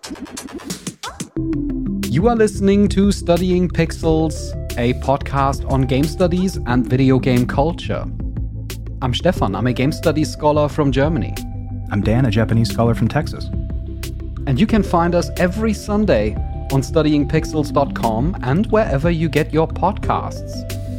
You are listening to Studying Pixels, a podcast on game studies and video game culture. I'm Stefan, I'm a game studies scholar from Germany. I'm Dan, a Japanese scholar from Texas. And you can find us every Sunday on studyingpixels.com and wherever you get your podcasts.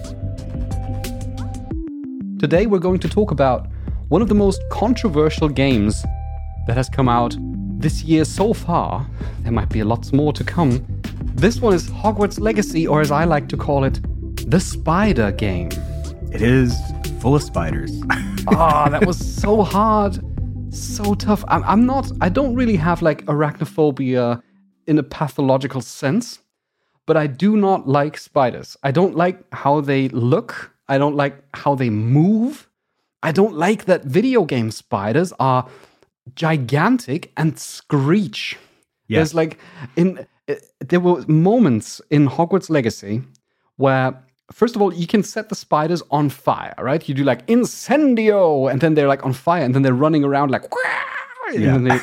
Today we're going to talk about one of the most controversial games that has come out this year so far. There might be lots more to come. This one is Hogwarts Legacy, or as I like to call it, the Spider Game. It is full of spiders. That was so hard, so tough. I don't really have like arachnophobia in a pathological sense, but I do not like spiders. I don't like how they look. I don't like how they move. I don't like that video game spiders are gigantic and screech. Yes. There were moments in Hogwarts Legacy where, first of all, you can set the spiders on fire, right? You do like incendio, and then they're like on fire, and then they're running around like, and then they,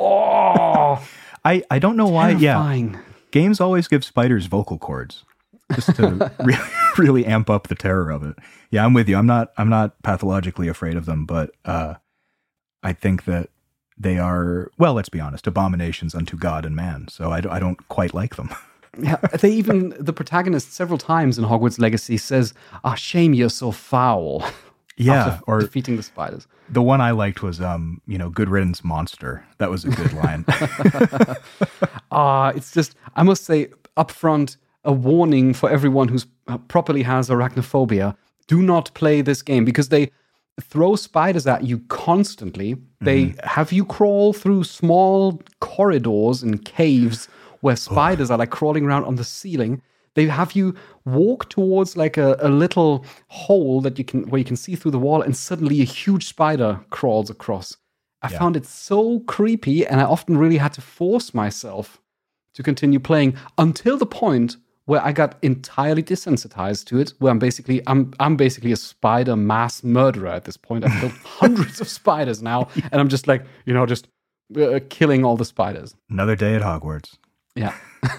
I don't know why. terrifying. Yeah, games always give spiders vocal cords just to really amp up the terror of it. Yeah, I'm with you. I'm not pathologically afraid of them, but I think that they are, well, let's be honest, abominations unto God and man. So I don't quite like them. Yeah, the protagonist several times in Hogwarts Legacy says, shame you're so foul. Yeah, or defeating the spiders. The one I liked was, good riddance monster. That was a good line. It's just, I must say, up front, a warning for everyone who's properly has arachnophobia. Do not play this game because they throw spiders at you constantly. They have you crawl through small corridors and caves where spiders are like crawling around on the ceiling. They have you walk towards like a little hole where you can see through the wall, and suddenly a huge spider crawls across. I found it so creepy, and I often really had to force myself to continue playing until the point where I got entirely desensitized to it, where I'm basically a spider mass murderer at this point. I've killed hundreds of spiders now, and I'm just like, killing all the spiders. Another day at Hogwarts. Yeah.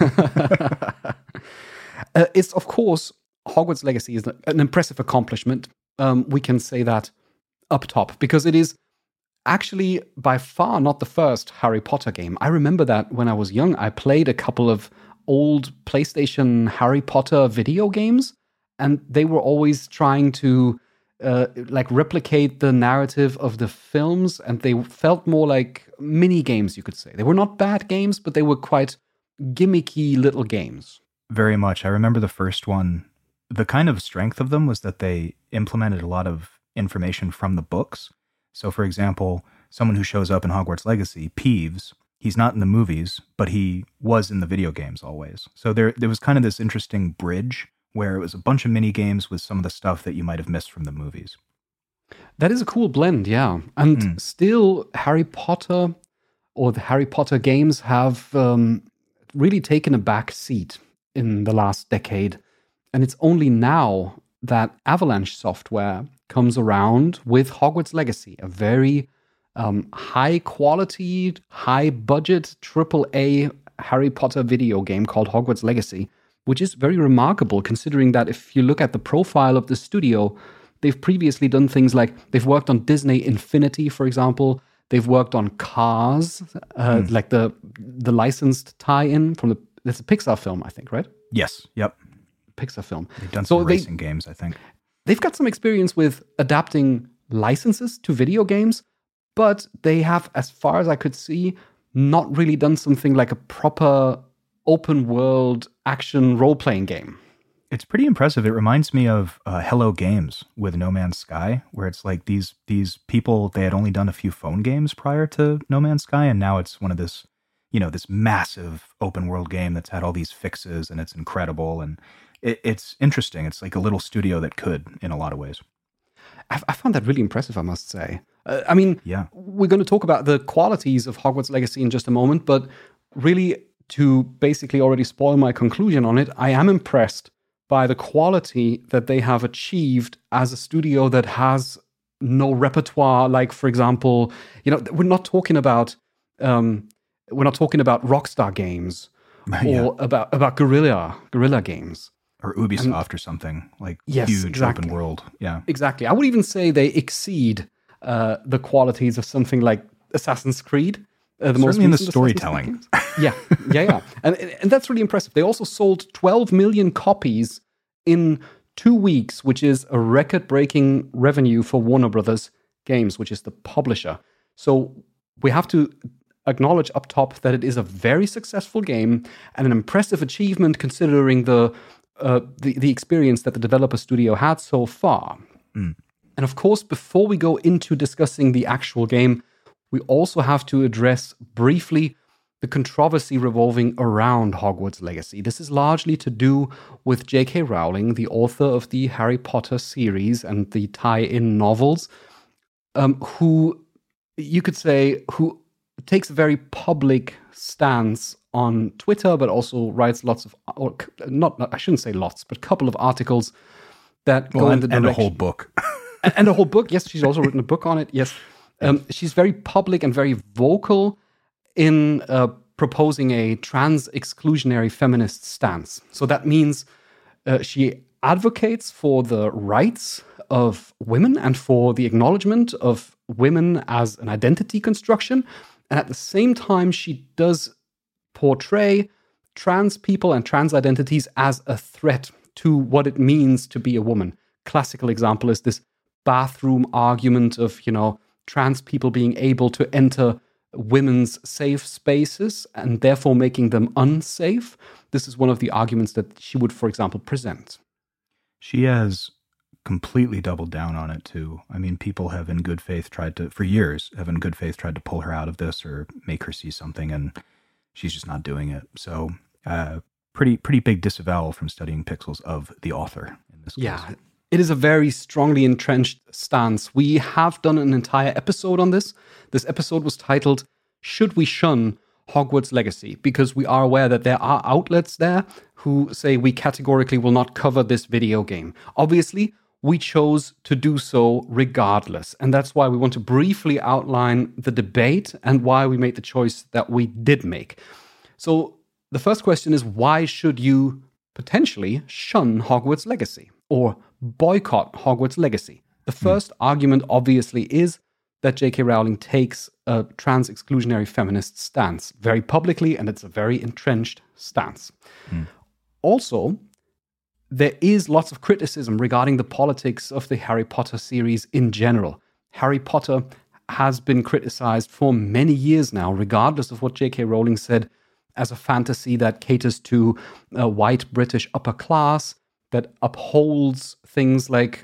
It's, of course, Hogwarts Legacy is an impressive accomplishment. We can say that up top, because it is actually by far not the first Harry Potter game. I remember that when I was young, I played a couple of old PlayStation Harry Potter video games, and they were always trying to replicate the narrative of the films, and they felt more like mini games, you could say. They were not bad games, but they were quite gimmicky little games. Very much. I remember the first one. The kind of strength of them was that they implemented a lot of information from the books. So, for example, someone who shows up in Hogwarts Legacy, Peeves, he's not in the movies, but he was in the video games always. So there was kind of this interesting bridge where it was a bunch of mini games with some of the stuff that you might have missed from the movies. That is a cool blend, yeah. And still, Harry Potter or the Harry Potter games have really taken a back seat in the last decade. And it's only now that Avalanche Software comes around with Hogwarts Legacy, a very high quality, high budget, AAA Harry Potter video game called Hogwarts Legacy, which is very remarkable considering that if you look at the profile of the studio, they've previously done things like they've worked on Disney Infinity, for example. They've worked on Cars, like the licensed tie-in from it's a Pixar film, I think, right? Yes. Yep. Pixar film. They've done some racing games, I think. They've got some experience with adapting licenses to video games, but they have, as far as I could see, not really done something like a proper open world action role-playing game. It's pretty impressive. It reminds me of Hello Games with No Man's Sky, where it's like these people, they had only done a few phone games prior to No Man's Sky, and now it's one of this massive open world game that's had all these fixes, and it's incredible, and it's interesting. It's like a little studio that could, in a lot of ways. I found that really impressive, I must say. We're going to talk about the qualities of Hogwarts Legacy in just a moment, but really, to basically already spoil my conclusion on it, I am impressed by the quality that they have achieved as a studio that has no repertoire. Like, for example, we're not talking about We're not talking about Rockstar Games or about Guerrilla Games. Or Ubisoft or something, like Yes, huge exactly. open world. Yeah. Exactly. I would even say they exceed the qualities of something like Assassin's Creed. The most Certainly in the recent storytelling. Assassin's Creed games. Yeah. And that's really impressive. They also sold 12 million copies in 2 weeks, which is a record-breaking revenue for Warner Brothers Games, which is the publisher. So we have to acknowledge up top that it is a very successful game and an impressive achievement considering the experience that the developer studio had so far. And of course, before we go into discussing the actual game, we also have to address briefly the controversy revolving around Hogwarts Legacy. This is largely to do with J.K. Rowling, the author of the Harry Potter series and the tie-in novels, who takes a very public stance on Twitter, but also writes lots of, I shouldn't say lots, but a couple of articles that go in the direction. And a whole book. and a whole book. Yes, she's also written a book on it. Yes. She's very public and very vocal in proposing a trans-exclusionary feminist stance. So that means she advocates for the rights of women and for the acknowledgement of women as an identity construction. And at the same time, she does portray trans people and trans identities as a threat to what it means to be a woman. Classical example is this bathroom argument of, trans people being able to enter women's safe spaces and therefore making them unsafe. This is one of the arguments that she would, for example, present. She has completely doubled down on it too. I mean, people have in good faith tried to pull her out of this or make her see something, and she's just not doing it. So pretty big disavowal from studying pixels of the author in this case. Yeah, it is a very strongly entrenched stance. We have done an entire episode on this. This episode was titled, Should We Shun Hogwarts Legacy? Because we are aware that there are outlets there who say we categorically will not cover this video game. Obviously, we chose to do so regardless. And that's why we want to briefly outline the debate and why we made the choice that we did make. So the first question is, why should you potentially shun Hogwarts Legacy or boycott Hogwarts Legacy? The first argument obviously is that J.K. Rowling takes a trans-exclusionary feminist stance very publicly, and it's a very entrenched stance. Also, there is lots of criticism regarding the politics of the Harry Potter series in general. Harry Potter has been criticized for many years now, regardless of what J.K. Rowling said, as a fantasy that caters to a white British upper class, that upholds things like,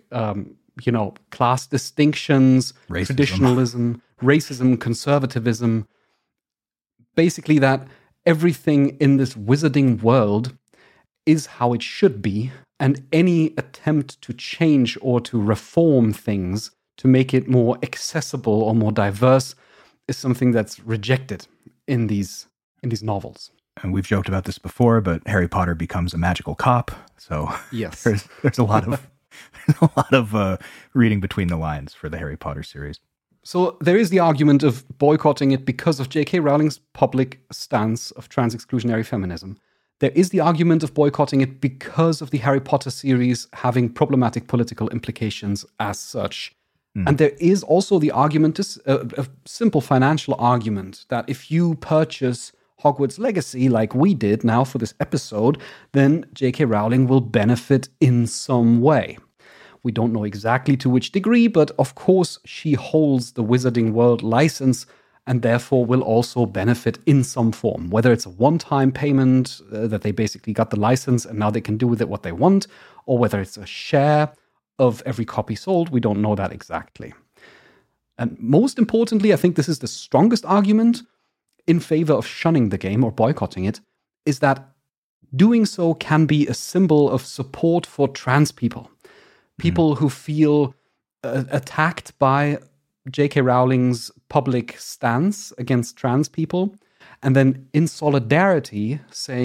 class distinctions, racism. Traditionalism, racism, conservatism. Basically that everything in this wizarding world is how it should be, and any attempt to change or to reform things to make it more accessible or more diverse is something that's rejected in these novels. And we've joked about this before, but Harry Potter becomes a magical cop, so yes, there's a lot of reading between the lines for the Harry Potter series. So there is the argument of boycotting it because of J.K. Rowling's public stance of trans-exclusionary feminism. There is the argument of boycotting it because of the Harry Potter series having problematic political implications as such. And there is also the argument, a simple financial argument, that if you purchase Hogwarts Legacy like we did now for this episode, then J.K. Rowling will benefit in some way. We don't know exactly to which degree, but of course she holds the Wizarding World license and therefore will also benefit in some form. Whether it's a one-time payment that they basically got the license and now they can do with it what they want, or whether it's a share of every copy sold, we don't know that exactly. And most importantly, I think this is the strongest argument in favor of shunning the game or boycotting it, is that doing so can be a symbol of support for trans people. People who feel attacked by J.K. Rowling's public stance against trans people, and then in solidarity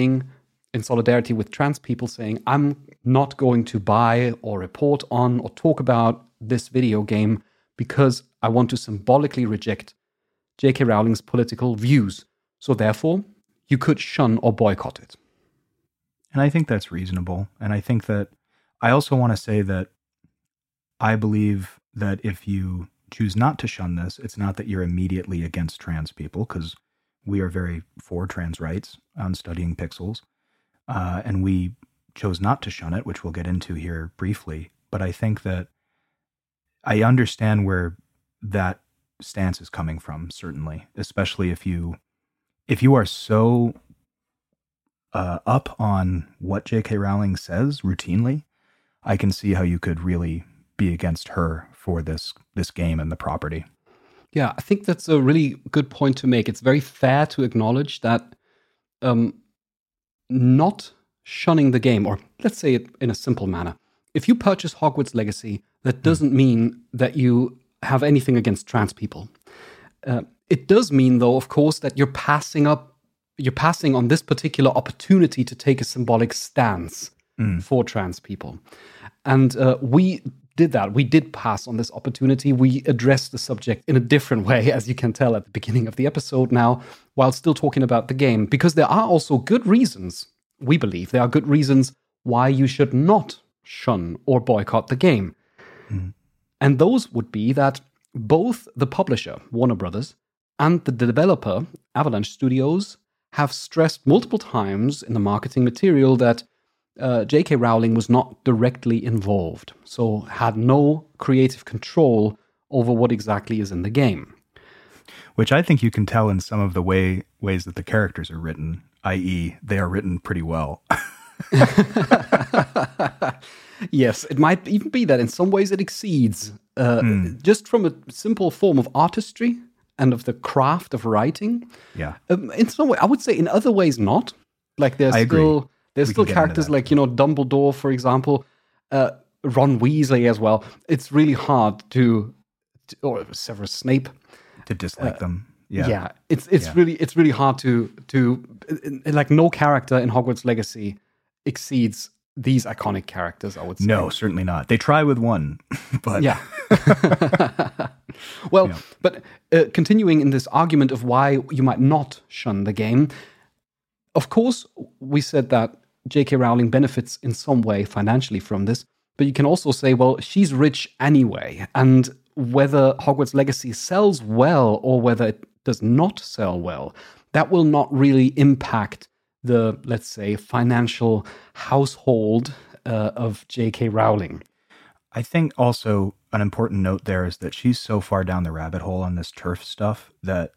with trans people saying, I'm not going to buy or report on or talk about this video game because I want to symbolically reject J.K. Rowling's political views. So therefore, you could shun or boycott it. And I think that's reasonable. And I think that I also want to say that I believe that if you choose not to shun this, it's not that you're immediately against trans people, because we are very for trans rights on Studying Pixels. And we chose not to shun it, which we'll get into here briefly. But I think that I understand where that stance is coming from, certainly, especially if you are so up on what J.K. Rowling says routinely. I can see how you could really be against her for this game and the property. Yeah, I think that's a really good point to make. It's very fair to acknowledge that not shunning the game, or let's say it in a simple manner, if you purchase Hogwarts Legacy, that doesn't mean that you have anything against trans people. It does mean, though, of course, that you're passing on this particular opportunity to take a symbolic stance for trans people. And we did that. We did pass on this opportunity. We addressed the subject in a different way, as you can tell at the beginning of the episode now, while still talking about the game, because there are also good reasons, we believe, there are good reasons why you should not shun or boycott the game. And those would be that both the publisher, Warner Brothers, and the developer, Avalanche Studios, have stressed multiple times in the marketing material that J.K. Rowling was not directly involved, so had no creative control over what exactly is in the game. Which I think you can tell in some of the ways that the characters are written, i.e. they are written pretty well. Yes, it might even be that in some ways it exceeds, just from a simple form of artistry and of the craft of writing. Yeah. In some way, I would say in other ways not. Like there's still characters like, Dumbledore, for example, Ron Weasley as well. It's really hard or Severus Snape. To dislike them. Yeah. Yeah. It's really hard to like no character in Hogwarts Legacy exceeds these iconic characters, I would say. No, certainly not. They try with one, but yeah. Well, but continuing in this argument of why you might not shun the game, of course, we said that J.K. Rowling benefits in some way financially from this, but you can also say, well, she's rich anyway, and whether Hogwarts Legacy sells well or whether it does not sell well, that will not really impact the, let's say, financial household of J.K. Rowling. I think also an important note there is that she's so far down the rabbit hole on this turf stuff that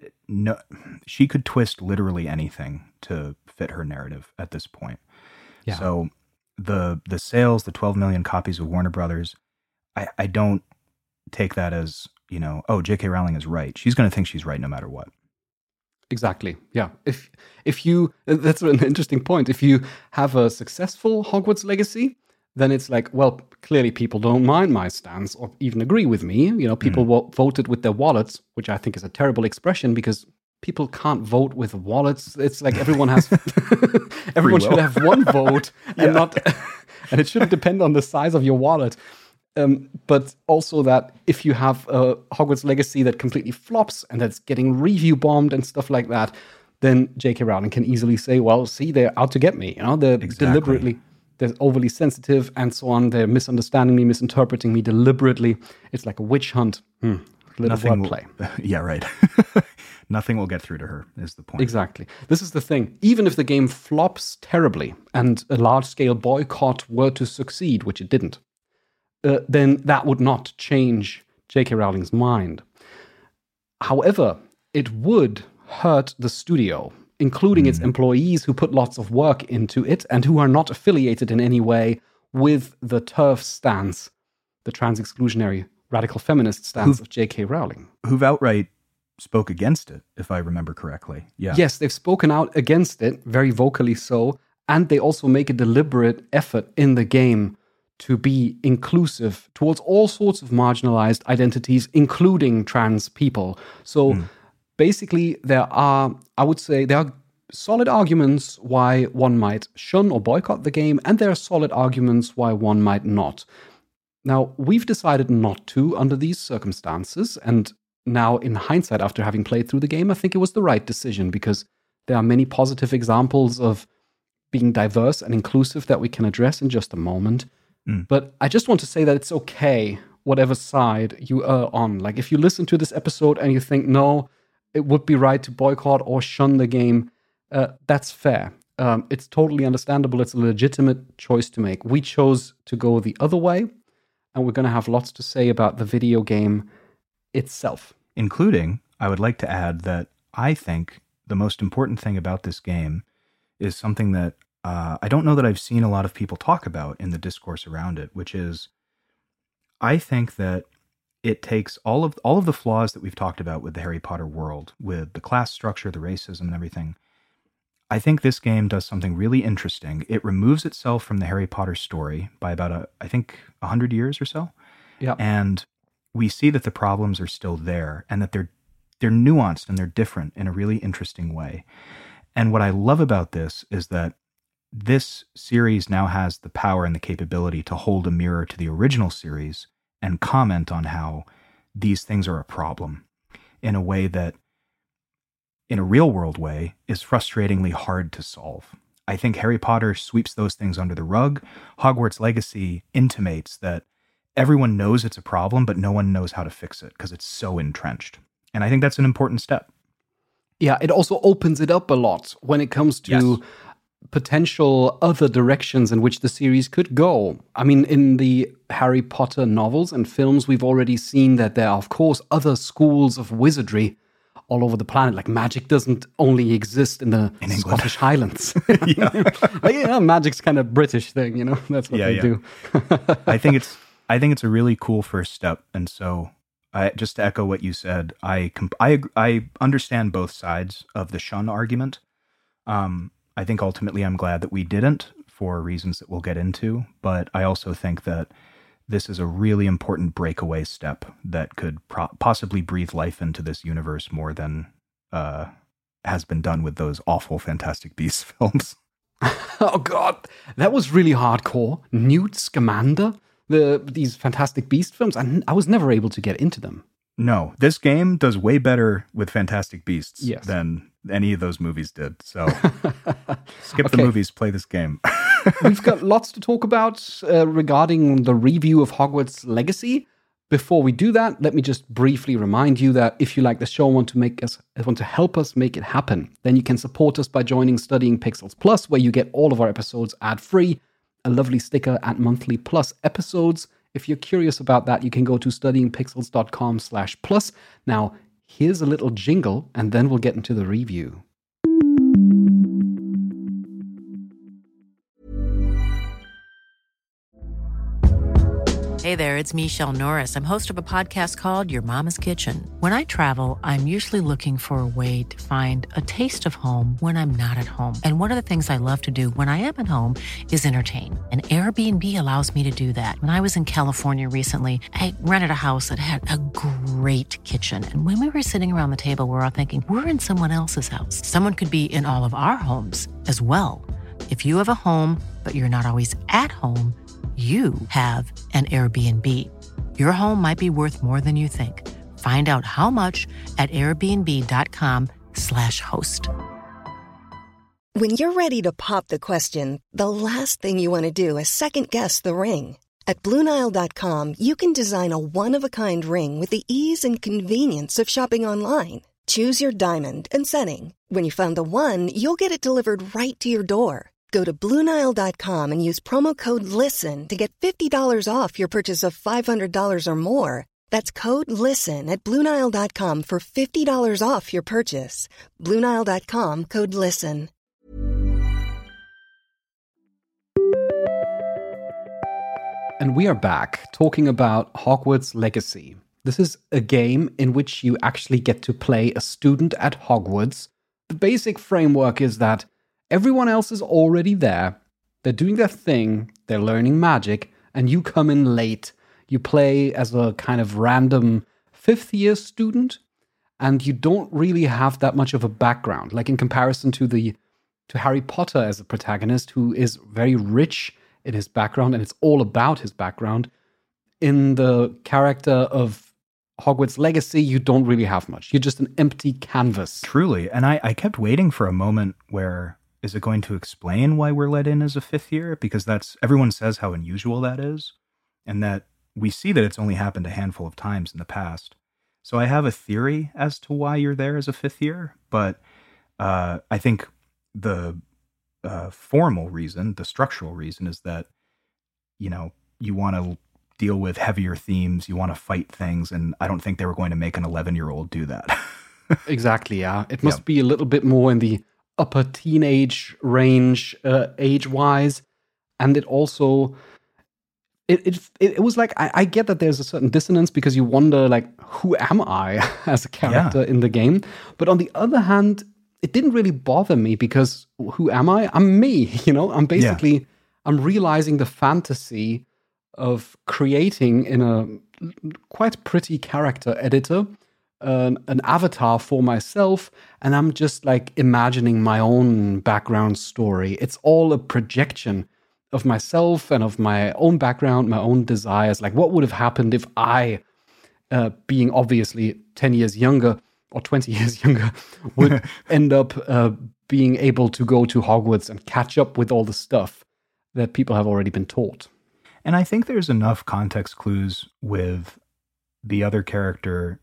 she could twist literally anything to fit her narrative at this point. Yeah. So the sales, the 12 million copies of Warner Brothers, I don't take that as, J.K. Rowling is right. She's going to think she's right no matter what. Exactly. Yeah. If you, that's an interesting point. If you have a successful Hogwarts Legacy, then it's like, well, clearly people don't mind my stance or even agree with me. People voted with their wallets, which I think is a terrible expression because people can't vote with wallets. It's like everyone should have one vote and and it shouldn't depend on the size of your wallet. But also that if you have a Hogwarts Legacy that completely flops and that's getting review bombed and stuff like that, then J.K. Rowling can easily say, well, see, they're out to get me. They're deliberately, they're overly sensitive and so on. They're misunderstanding me, misinterpreting me deliberately. It's like a witch hunt. Little wordplay. Yeah, right. Nothing will get through to her, is the point. Exactly. This is the thing. Even if the game flops terribly and a large-scale boycott were to succeed, which it didn't, then that would not change J.K. Rowling's mind. However, it would hurt the studio, including its employees who put lots of work into it and who are not affiliated in any way with the TERF stance, the trans-exclusionary radical feminist stance of J.K. Rowling. Who've outright spoke against it, if I remember correctly. Yeah. Yes, they've spoken out against it, very vocally so, and they also make a deliberate effort in the game to be inclusive towards all sorts of marginalized identities, including trans people. So basically, there are solid arguments why one might shun or boycott the game, and there are solid arguments why one might not. Now, we've decided not to under these circumstances, and now in hindsight, after having played through the game, I think it was the right decision because there are many positive examples of being diverse and inclusive that we can address in just a moment. But I just want to say that it's okay, whatever side you are on. Like, if you listen to this episode and you think, no, it would be right to boycott or shun the game, that's fair. It's totally understandable. It's a legitimate choice to make. We chose to go the other way, and we're going to have lots to say about the video game itself. Including, I would like to add that I think the most important thing about this game is something that I don't know that I've seen a lot of people talk about in the discourse around it, which is I think that it takes all of the flaws that we've talked about with the Harry Potter world, with the class structure, the racism, and everything. I think this game does something really interesting. It removes itself from the Harry Potter story by about, I think, 100 years or so. Yeah. And we see that the problems are still there and that they're nuanced and they're different in a really interesting way. And what I love about this is that this series now has the power and the capability to hold a mirror to the original series and comment on how these things are a problem in a way that, in a real world way, is frustratingly hard to solve. I think Harry Potter sweeps those things under the rug. Hogwarts Legacy intimates that everyone knows it's a problem, but no one knows how to fix it because it's so entrenched. And I think that's an important step. Yeah, it also opens it up a lot when it comes to potential other directions in which the series could go. I mean, in the Harry Potter novels and films, we've already seen that there are, of course, other schools of wizardry all over the planet. Like, magic doesn't only exist in the Scottish Highlands. Magic's kind of British thing, That's what they do. I think it's a really cool first step. And so, just to echo what you said, I understand both sides of the shun argument. I think ultimately I'm glad that we didn't, for reasons that we'll get into. But I also think that this is a really important breakaway step that could possibly breathe life into this universe more than has been done with those awful Fantastic Beasts films. Oh, God. That was really hardcore. Newt Scamander, these Fantastic Beast films, I was never able to get into them. No, this game does way better with Fantastic Beasts yes. than any of those movies did. So skip the movies, play this game. We've got lots to talk about regarding the review of Hogwarts Legacy. Before we do that, let me just briefly remind you that if you like the show and want to help us make it happen, then you can support us by joining Studying Pixels Plus, where you get all of our episodes ad-free, a lovely sticker at monthly plus episodes. If you're curious about that, you can go to studyingpixels.com/plus. Now, here's a little jingle, and then we'll get into the review. Hey there, it's Michelle Norris. I'm host of a podcast called Your Mama's Kitchen. When I travel, I'm usually looking for a way to find a taste of home when I'm not at home. And one of the things I love to do when I am at home is entertain. And Airbnb allows me to do that. When I was in California recently, I rented a house that had a great kitchen. And when we were sitting around the table, we're all thinking, we're in someone else's house. Someone could be in all of our homes as well. If you have a home, but you're not always at home, you have an Airbnb. Your home might be worth more than you think. Find out how much at airbnb.com/host. When you're ready to pop the question, the last thing you want to do is second-guess the ring. At BlueNile.com, you can design a one-of-a-kind ring with the ease and convenience of shopping online. Choose your diamond and setting. When you find the one, you'll get it delivered right to your door. Go to BlueNile.com and use promo code LISTEN to get $50 off your purchase of $500 or more. That's code LISTEN at BlueNile.com for $50 off your purchase. BlueNile.com, code LISTEN. And we are back talking about Hogwarts Legacy. This is a game in which you actually get to play a student at Hogwarts. The basic framework is that everyone else is already there. They're doing their thing. They're learning magic. And you come in late. You play as a kind of random fifth-year student. And you don't really have that much of a background. Like in comparison to Harry Potter as a protagonist, who is very rich in his background. And it's all about his background. In the character of Hogwarts Legacy, you don't really have much. You're just an empty canvas. Truly. And I kept waiting for a moment where, is it going to explain why we're let in as a fifth year? Because everyone says how unusual that is, and that we see that it's only happened a handful of times in the past. So I have a theory as to why you're there as a fifth year, but I think the formal reason, the structural reason, is that, you want to deal with heavier themes, you want to fight things, and I don't think they were going to make an 11-year-old do that. Exactly, yeah. It must be a little bit more in the upper teenage range, age-wise, and it also... It was like, I get that there's a certain dissonance because you wonder, like, who am I as a character in the game? But on the other hand, it didn't really bother me because who am I? I'm me, I'm basically, I'm realizing the fantasy of creating in a quite pretty character editor, an avatar for myself, and I'm just like imagining my own background story. It's all a projection of myself and of my own background, my own desires. Like, what would have happened if I, being obviously 10 years younger or 20 years younger, would end up being able to go to Hogwarts and catch up with all the stuff that people have already been taught. And I think there's enough context clues with the other character,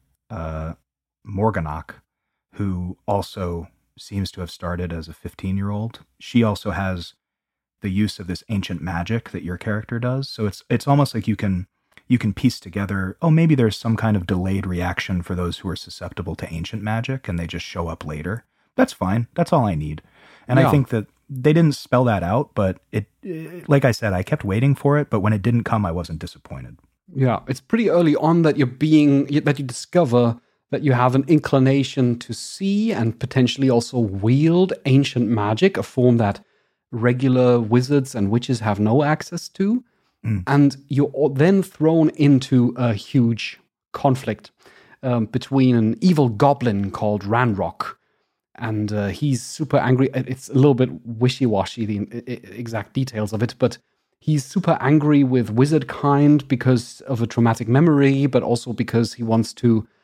Morganach, who also seems to have started as a 15-year-old. She also has the use of this ancient magic that your character does. So it's almost like you can piece together, maybe there's some kind of delayed reaction for those who are susceptible to ancient magic and they just show up later. That's fine. That's all I need. And I think that they didn't spell that out, but it, like I said, I kept waiting for it, but when it didn't come, I wasn't disappointed. Yeah, it's pretty early on that that you discover that you have an inclination to see and potentially also wield ancient magic, a form that regular wizards and witches have no access to. And you're then thrown into a huge conflict between an evil goblin called Ranrock. And he's super angry. It's a little bit wishy-washy, the exact details of it, but he's super angry with wizard kind because of a traumatic memory, but also because he wants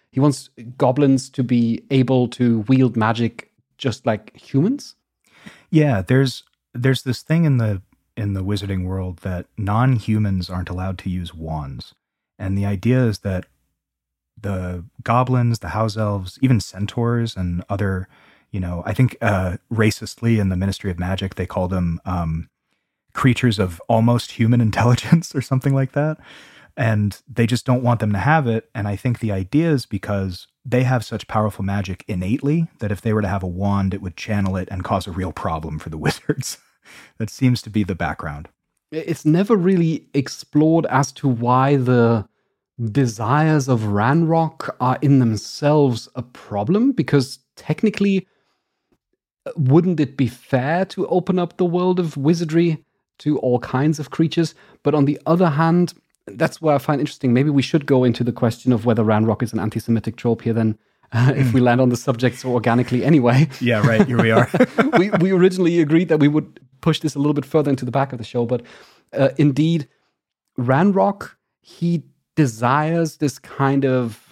goblins to be able to wield magic just like humans. Yeah, there's this thing in the wizarding world that non-humans aren't allowed to use wands. And the idea is that the goblins, the house elves, even centaurs and other, I think racistly in the Ministry of Magic, they call them creatures of almost human intelligence or something like that. And they just don't want them to have it. And I think the idea is because they have such powerful magic innately that if they were to have a wand, it would channel it and cause a real problem for the wizards. That seems to be the background. It's never really explored as to why the desires of Ranrock are in themselves a problem, because technically, wouldn't it be fair to open up the world of wizardry to all kinds of creatures? But on the other hand, that's what I find interesting. Maybe we should go into the question of whether Ranrock is an anti-Semitic trope here then, if we land on the subject so organically anyway. Yeah, right. Here we are. we originally agreed that we would push this a little bit further into the back of the show, but indeed, Ranrock, he desires this kind of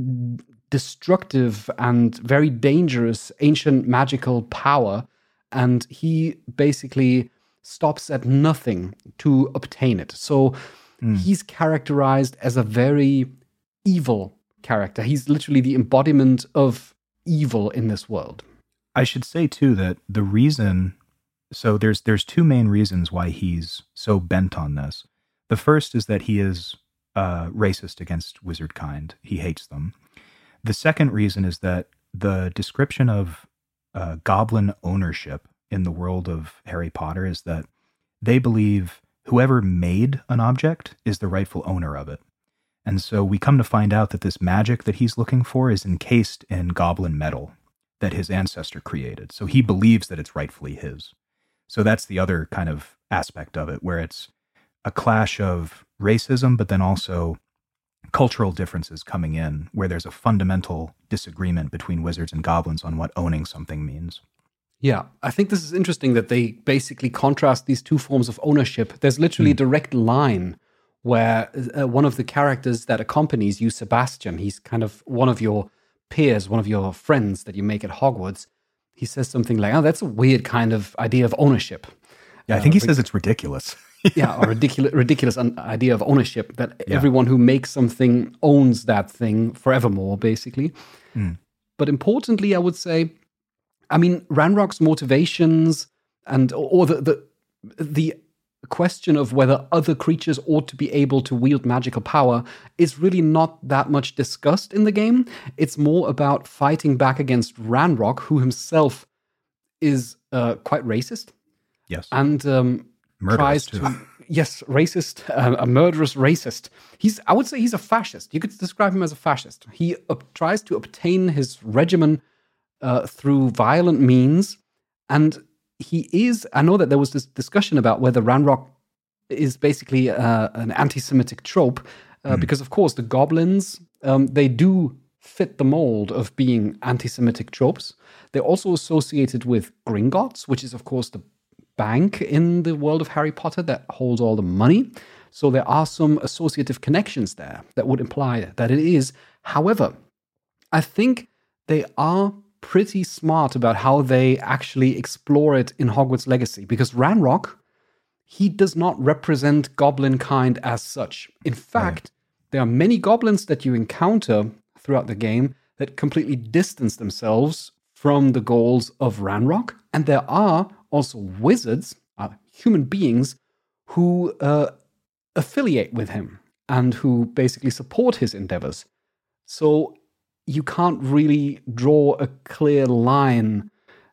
destructive and very dangerous ancient magical power, and he basically stops at nothing to obtain it. So he's characterized as a very evil character. He's literally the embodiment of evil in this world. I should say, too, that the reason... So there's two main reasons why he's so bent on this. The first is that he is racist against wizard kind. He hates them. The second reason is that the description of goblin ownership in the world of Harry Potter is that they believe whoever made an object is the rightful owner of it. And so we come to find out that this magic that he's looking for is encased in goblin metal that his ancestor created. So he believes that it's rightfully his. So that's the other kind of aspect of it, where it's a clash of racism, but then also cultural differences coming in, where there's a fundamental disagreement between wizards and goblins on what owning something means. Yeah, I think this is interesting that they basically contrast these two forms of ownership. There's literally a direct line where one of the characters that accompanies you, Sebastian, he's kind of one of your peers, one of your friends that you make at Hogwarts. He says something like, "Oh, that's a weird kind of idea of ownership." Yeah, I think he says it's ridiculous. Yeah, a ridiculous idea of ownership, that everyone who makes something owns that thing forevermore, basically. But importantly, I would say, I mean, Ranrock's motivations or the question of whether other creatures ought to be able to wield magical power is really not that much discussed in the game. It's more about fighting back against Ranrock, who himself is quite racist. Yes. And tries too. to... Yes, racist, a murderous racist. I would say he's a fascist. You could describe him as a fascist. He tries to obtain his regimen through violent means, and I know that there was this discussion about whether Ranrock is basically an anti-Semitic trope, because of course the goblins, they do fit the mold of being anti-Semitic tropes. They're also associated with Gringotts, which is of course the bank in the world of Harry Potter that holds all the money. So there are some associative connections there that would imply that it is. However, I think they are pretty smart about how they actually explore it in Hogwarts Legacy, because Ranrock, he does not represent goblin kind as such. In fact, there are many goblins that you encounter throughout the game that completely distance themselves from the goals of Ranrock, and there are also wizards, human beings, who affiliate with him and who basically support his endeavors. So you can't really draw a clear line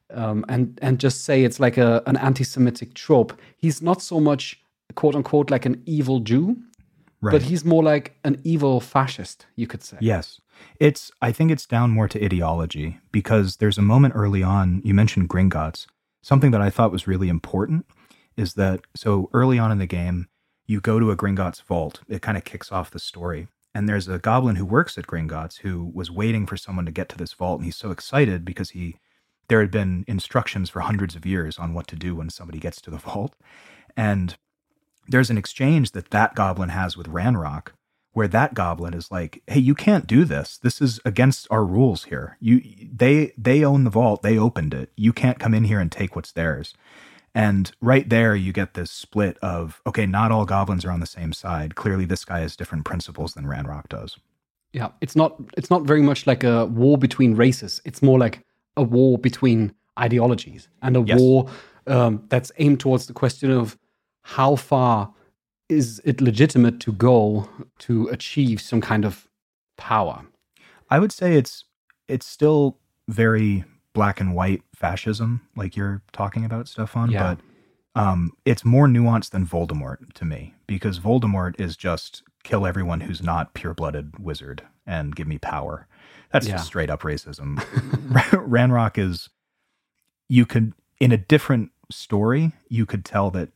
and just say it's like an anti-Semitic trope. He's not so much, quote unquote, like an evil Jew, but he's more like an evil fascist, you could say. Yes. I think it's down more to ideology, because there's a moment early on, you mentioned Gringotts. Something that I thought was really important is that, so early on in the game, you go to a Gringotts vault. It kind of kicks off the story. And there's a goblin who works at Gringotts who was waiting for someone to get to this vault. And he's so excited because there had been instructions for hundreds of years on what to do when somebody gets to the vault. And there's an exchange that goblin has with Ranrock, where that goblin is like, "Hey, you can't do this. This is against our rules here. They own the vault. They opened it. You can't come in here and take what's theirs." And right there, you get this split of, okay, not all goblins are on the same side. Clearly, this guy has different principles than Ranrock does. Yeah, it's not very much like a war between races. It's more like a war between ideologies, and a war that's aimed towards the question of how far is it legitimate to go to achieve some kind of power. I would say it's still very black and white fascism, like you're talking about, Stefan, but it's more nuanced than Voldemort to me, because Voldemort is just kill everyone who's not pure-blooded wizard and give me power. That's just straight up racism. Ranrock is, you could, in a different story, you could tell that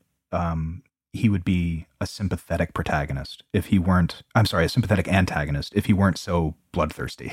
he would be a sympathetic protagonist if he weren't, a sympathetic antagonist if he weren't so bloodthirsty.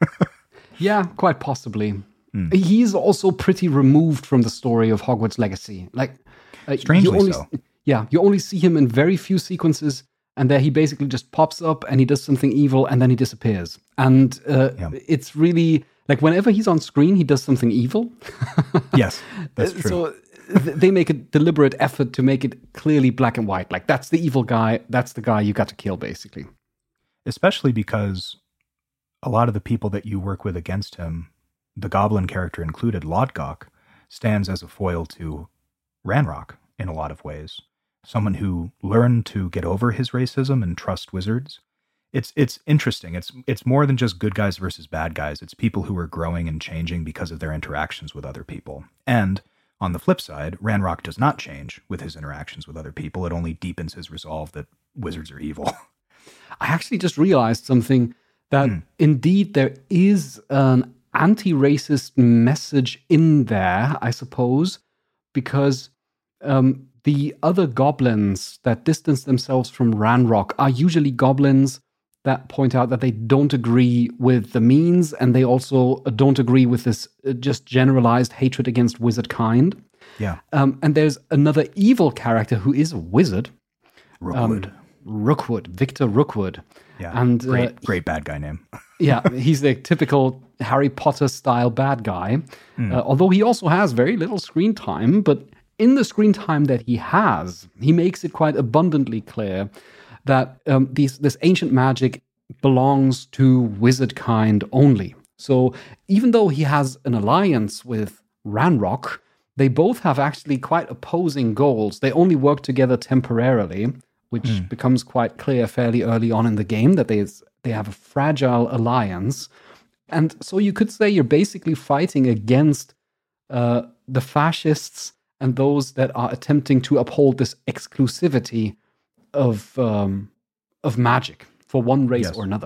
Yeah, quite possibly. He's also pretty removed from the story of Hogwarts Legacy. Like, strangely so. Yeah, you only see him in very few sequences, and there he basically just pops up and he does something evil and then he disappears. And it's really, like, whenever he's on screen, he does something evil. Yes, that's true. So they make a deliberate effort to make it clearly black and white. Like, that's the evil guy, that's the guy you got to kill, basically. Especially because a lot of the people that you work with against him, the goblin character included, Lodgok, stands as a foil to Ranrock in a lot of ways. Someone who learned to get over his racism and trust wizards. It's interesting. It's more than just good guys versus bad guys. It's people who are growing and changing because of their interactions with other people. And on the flip side, Ranrock does not change with his interactions with other people. It only deepens his resolve that wizards are evil. I actually just realized something, that indeed there is an anti-racist message in there, I suppose, because the other goblins that distance themselves from Ranrock are usually goblins that point out that they don't agree with the means, and they also don't agree with this just generalized hatred against wizard kind. Yeah. And there's another evil character who is a wizard. Rookwood. Rookwood, Victor Rookwood. Yeah, And great bad guy name. yeah, he's the typical Harry Potter style bad guy. Although he also has very little screen time, but in the screen time that he has, he makes it quite abundantly clear that this ancient magic belongs to wizard kind only. So even though he has an alliance with Ranrock, they both have actually quite opposing goals. They only work together temporarily, which becomes quite clear fairly early on in the game that they have a fragile alliance. And so you could say you're basically fighting against the fascists and those that are attempting to uphold this exclusivity of magic for one race or another.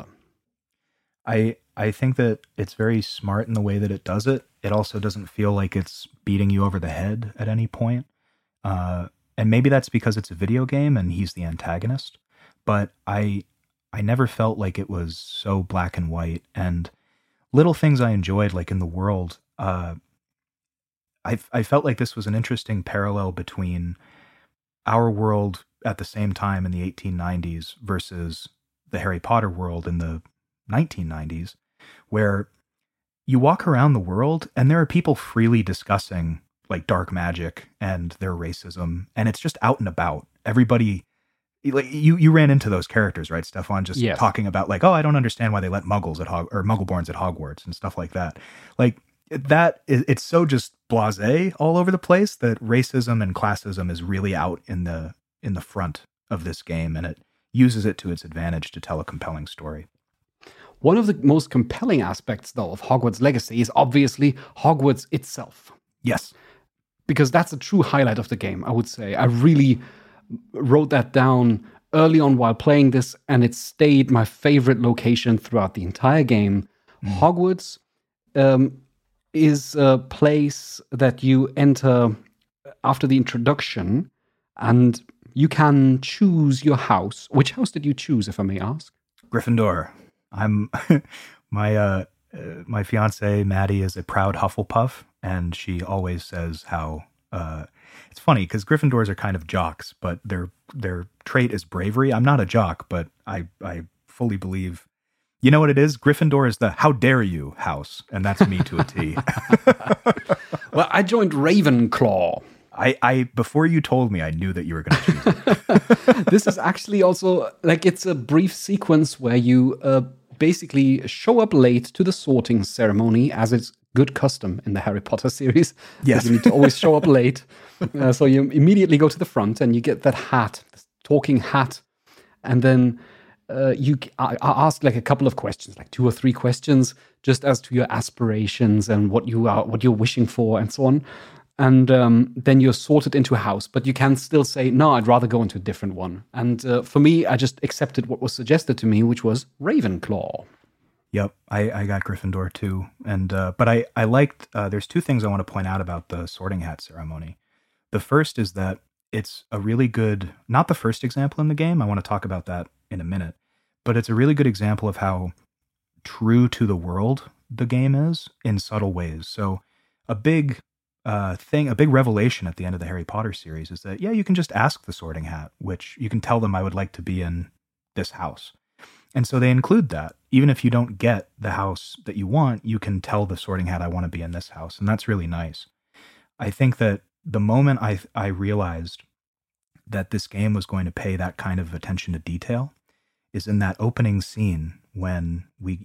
I think that it's very smart in the way that it does it. It also doesn't feel like it's beating you over the head at any point. And maybe that's because it's a video game and he's the antagonist. But I never felt like it was so black and white. And little things I enjoyed, like in the world, I felt like this was an interesting parallel between our world at the same time in the 1890s versus the Harry Potter world in the 1990s, where you walk around the world and there are people freely discussing like dark magic and their racism, and it's just out and about. Everybody, like you ran into those characters, right, Stefan? Just talking about like, oh, I don't understand why they let Muggles at or Muggleborns at Hogwarts and stuff like that. Like that, it's so just blasé all over the place that racism and classism is really out in the front of this game, and it uses it to its advantage to tell a compelling story. One of the most compelling aspects, though, of Hogwarts Legacy is obviously Hogwarts itself. Yes. Because that's a true highlight of the game, I would say. I really wrote that down early on while playing this, and it stayed my favorite location throughout the entire game. Hogwarts is a place that you enter after the introduction, and you can choose your house. Which house did you choose, if I may ask? Gryffindor. I'm my fiance Maddie is a proud Hufflepuff, and she always says how it's funny because Gryffindors are kind of jocks, but their trait is bravery. I'm not a jock, but I fully believe. You know what it is? Gryffindor is the "how dare you" house, and that's me to a T. Well, I joined Ravenclaw. I before you told me, I knew that you were going to choose it. This is actually also like it's a brief sequence where you basically show up late to the sorting ceremony, as it's good custom in the Harry Potter series. Yes, you need to always show up late. So you immediately go to the front and you get that hat, this talking hat, and then you ask like a couple of questions, like 2 or 3 questions, just as to your aspirations and what you're wishing for, and so on. And then you're sorted into a house, but you can still say, no, I'd rather go into a different one. And for me, I just accepted what was suggested to me, which was Ravenclaw. Yep, I got Gryffindor too. And but I liked, there's 2 things I want to point out about the sorting hat ceremony. The first is that it's a really good, not the first example in the game, I want to talk about that in a minute, but it's a really good example of how true to the world the game is in subtle ways. So a big revelation at the end of the Harry Potter series is that, you can just ask the sorting hat, which you can tell them I would like to be in this house. And so they include that. Even if you don't get the house that you want, you can tell the sorting hat, I want to be in this house. And that's really nice. I think that the moment I realized that this game was going to pay that kind of attention to detail is in that opening scene when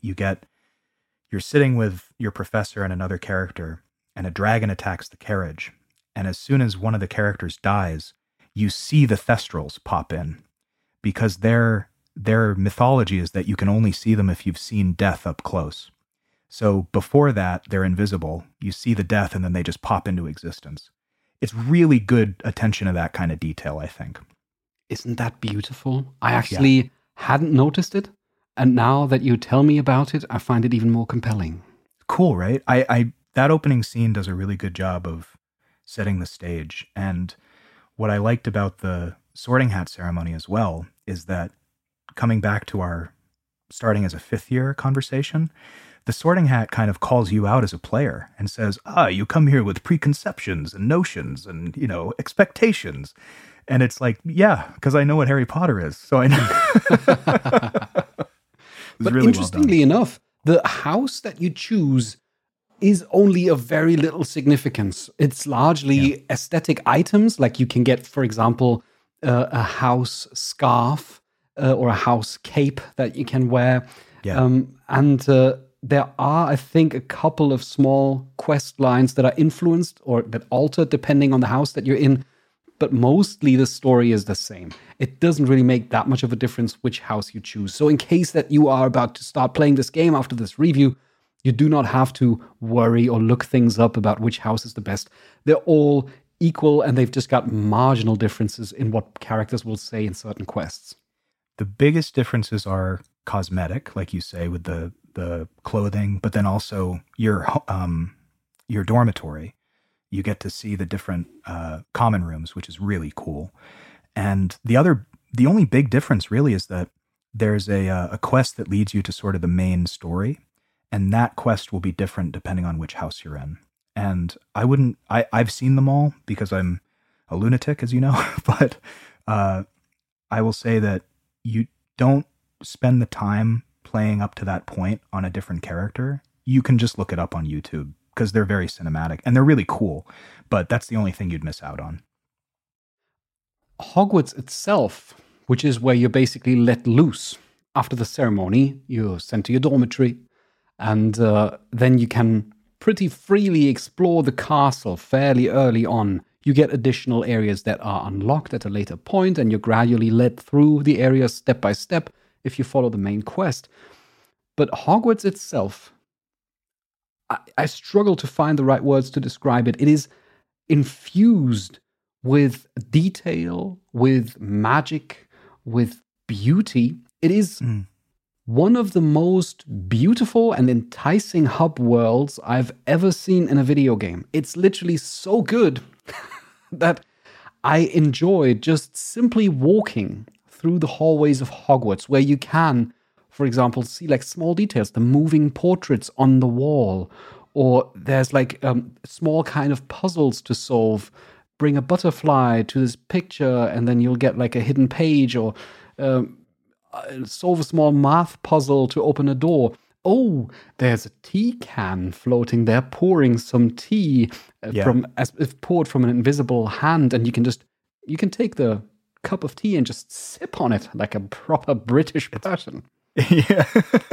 you're sitting with your professor and another character, and a dragon attacks the carriage. And as soon as one of the characters dies, you see the Thestrals pop in, because their mythology is that you can only see them if you've seen death up close. So before that, they're invisible. You see the death and then they just pop into existence. It's really good attention to that kind of detail, I think. Isn't that beautiful? I actually hadn't noticed it. And now that you tell me about it, I find it even more compelling. Cool, right? That opening scene does a really good job of setting the stage. And what I liked about the sorting hat ceremony as well is that, coming back to our starting as a 5th year conversation, the Sorting Hat kind of calls you out as a player and says, you come here with preconceptions and notions and, expectations. And it's like, yeah, because I know what Harry Potter is. So I know. But really interestingly enough, the house that you choose is only of very little significance. It's largely aesthetic items, like you can get, for example, a house scarf or a house cape that you can wear. Yeah. There are, I think, a couple of small quest lines that are influenced or that alter depending on the house that you're in. But mostly the story is the same. It doesn't really make that much of a difference which house you choose. So in case that you are about to start playing this game after this review, you do not have to worry or look things up about which house is the best. They're all equal, and they've just got marginal differences in what characters will say in certain quests. The biggest differences are cosmetic, like you say, with the clothing, but then also your dormitory. You get to see the different common rooms, which is really cool. And the only big difference really is that there's a quest that leads you to sort of the main story, and that quest will be different depending on which house you're in. And I've seen them all because I'm a lunatic, as you know, but I will say that you don't spend the time playing up to that point on a different character. You can just look it up on YouTube because they're very cinematic and they're really cool, but that's the only thing you'd miss out on. Hogwarts itself, which is where you're basically let loose after the ceremony, you're sent to your dormitory, and then you can pretty freely explore the castle fairly early on. You get additional areas that are unlocked at a later point, and you're gradually led through the areas step by step if you follow the main quest. But Hogwarts itself, I struggle to find the right words to describe it. It is infused with detail, with magic, with beauty. It is one of the most beautiful and enticing hub worlds I've ever seen in a video game. It's literally so good that I enjoyed just simply walking through the hallways of Hogwarts, where you can, for example, see like small details, the moving portraits on the wall, or there's like small kind of puzzles to solve. Bring a butterfly to this picture, and then you'll get like a hidden page, or solve a small math puzzle to open a door. Oh, there's a tea can floating there, pouring some tea from as if poured from an invisible hand, and you can take the cup of tea and just sip on it like a proper British person. Yeah,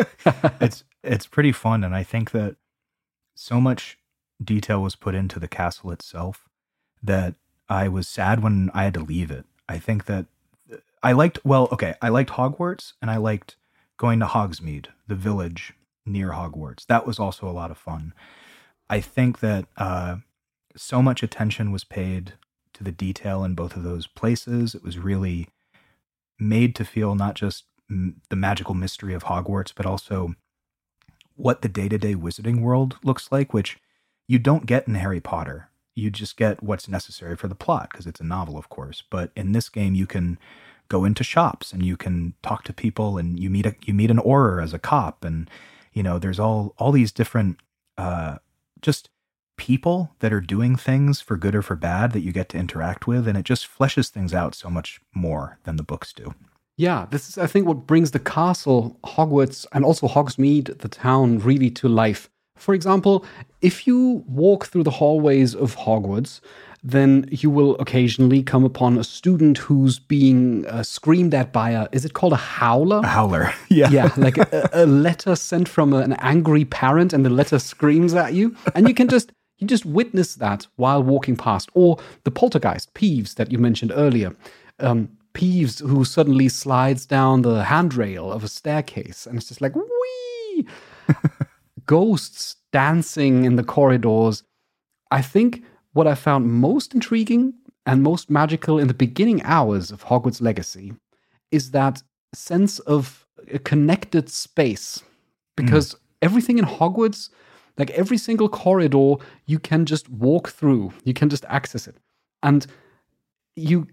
it's pretty fun, and I think that so much detail was put into the castle itself that I was sad when I had to leave it. I think that I liked Hogwarts, and I liked going to Hogsmeade, the village near Hogwarts. That was also a lot of fun. I think that so much attention was paid to the detail in both of those places. It was really made to feel not just the magical mystery of Hogwarts, but also what the day-to-day wizarding world looks like, which you don't get in Harry Potter. You just get what's necessary for the plot, because it's a novel, of course. But in this game, you can go into shops and you can talk to people, and you meet an Auror as a cop, and there's all these different just people that are doing things for good or for bad that you get to interact with, and it just fleshes things out so much more than the books do. Yeah, this is, I think, what brings the castle, Hogwarts, and also Hogsmeade, the town, really to life. For example, if you walk through the hallways of Hogwarts, then you will occasionally come upon a student who's being screamed at by is it called a howler? A howler, yeah. Yeah, like a letter sent from an angry parent, and the letter screams at you. And you just witness that while walking past. Or the poltergeist, Peeves, that you mentioned earlier. Peeves, who suddenly slides down the handrail of a staircase, and it's just like, whee! Ghosts dancing in the corridors. I think what I found most intriguing and most magical in the beginning hours of Hogwarts Legacy is that sense of a connected space. Because everything in Hogwarts, like every single corridor, you can just walk through. You can just access it. And you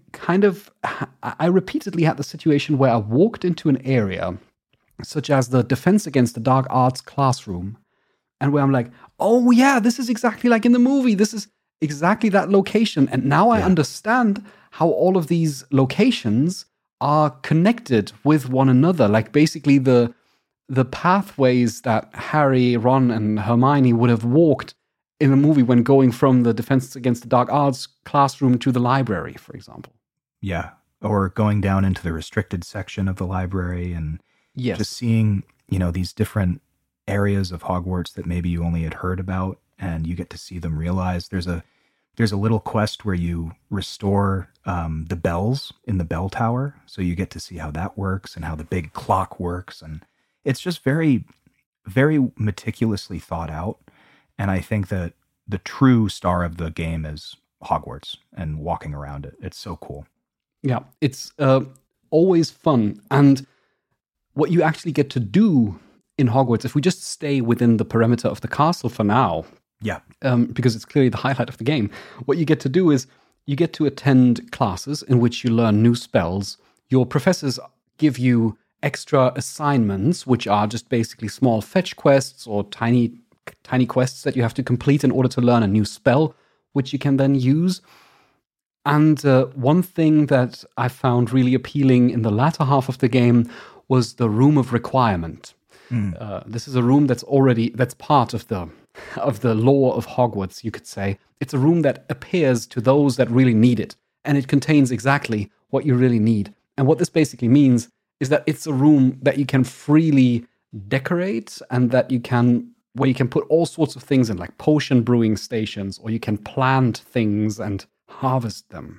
I repeatedly had the situation where I walked into an area, such as the Defense Against the Dark Arts classroom, and where I'm like, oh yeah, this is exactly like in the movie. This is exactly that location. And now I understand how all of these locations are connected with one another. Like basically the pathways that Harry, Ron, and Hermione would have walked in the movie when going from the Defense Against the Dark Arts classroom to the library, for example. Yeah. Or going down into the restricted section of the library and just seeing, these different areas of Hogwarts that maybe you only had heard about, and you get to see them realized. There's a little quest where you restore the bells in the bell tower, so you get to see how that works and how the big clock works, and it's just very, very meticulously thought out. And I think that the true star of the game is Hogwarts and walking around it. It's so cool. Yeah, it's always fun. And what you actually get to do in Hogwarts, if we just stay within the perimeter of the castle for now, because it's clearly the highlight of the game, what you get to do is you get to attend classes in which you learn new spells. Your professors give you extra assignments, which are just basically small fetch quests or tiny quests that you have to complete in order to learn a new spell, which you can then use. And one thing that I found really appealing in the latter half of the game was the Room of Requirement. This is a room that's part of the lore of Hogwarts, you could say. It's a room that appears to those that really need it, and it contains exactly what you really need. And what this basically means is that it's a room that you can freely decorate, and that where you can put all sorts of things in, like potion brewing stations, or you can plant things and harvest them.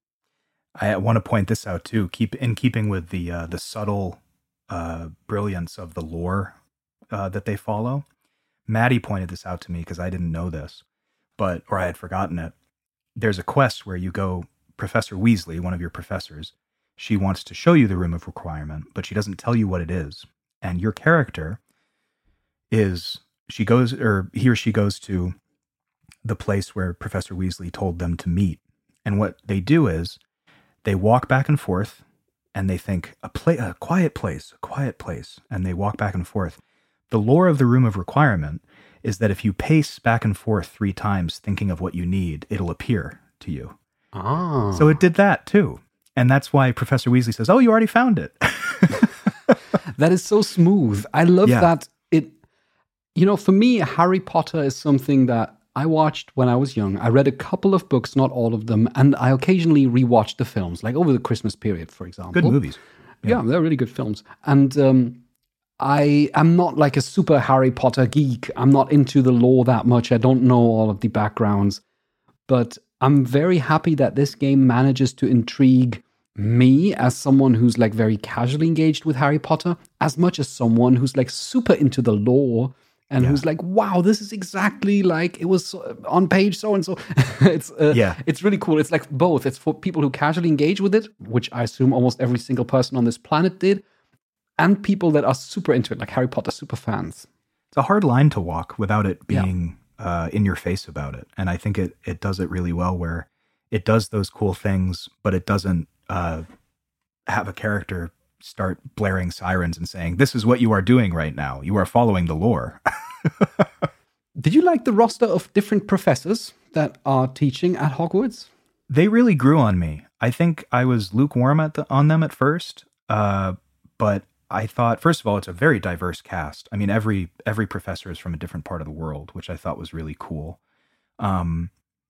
I want to point this out too, in keeping with the subtle brilliance of the lore that they follow. Maddie pointed this out to me because I didn't know this, or I had forgotten it. There's a quest where you go, Professor Weasley, one of your professors, she wants to show you the Room of Requirement, but she doesn't tell you what it is. And your character he or she goes to the place where Professor Weasley told them to meet. And what they do is they walk back and forth, and they think, a quiet place, and they walk back and forth. The lore of the Room of Requirement is that if you pace back and forth 3 times thinking of what you need, it'll appear to you. So it did that too. And that's why Professor Weasley says, oh, you already found it. That is so smooth. I love that. For me, Harry Potter is something that I watched when I was young. I read a couple of books, not all of them, and I occasionally rewatched the films, like over the Christmas period, for example. Good movies. Yeah, they're really good films. And I am not like a super Harry Potter geek. I'm not into the lore that much. I don't know all of the backgrounds. But I'm very happy that this game manages to intrigue me as someone who's like very casually engaged with Harry Potter, as much as someone who's like super into the lore and who's like, wow, this is exactly like it was on page so-and-so. It's really cool. It's like both. It's for people who casually engage with it, which I assume almost every single person on this planet did, and people that are super into it, like Harry Potter super fans. It's a hard line to walk without it being in your face about it. And I think it does it really well, where it does those cool things, but it doesn't have a character start blaring sirens and saying, this is what you are doing right now. You are following the lore. Did you like the roster of different professors that are teaching at Hogwarts? They really grew on me. I think I was lukewarm on them at first, but I thought, first of all, it's a very diverse cast. I mean, every professor is from a different part of the world, which I thought was really cool. And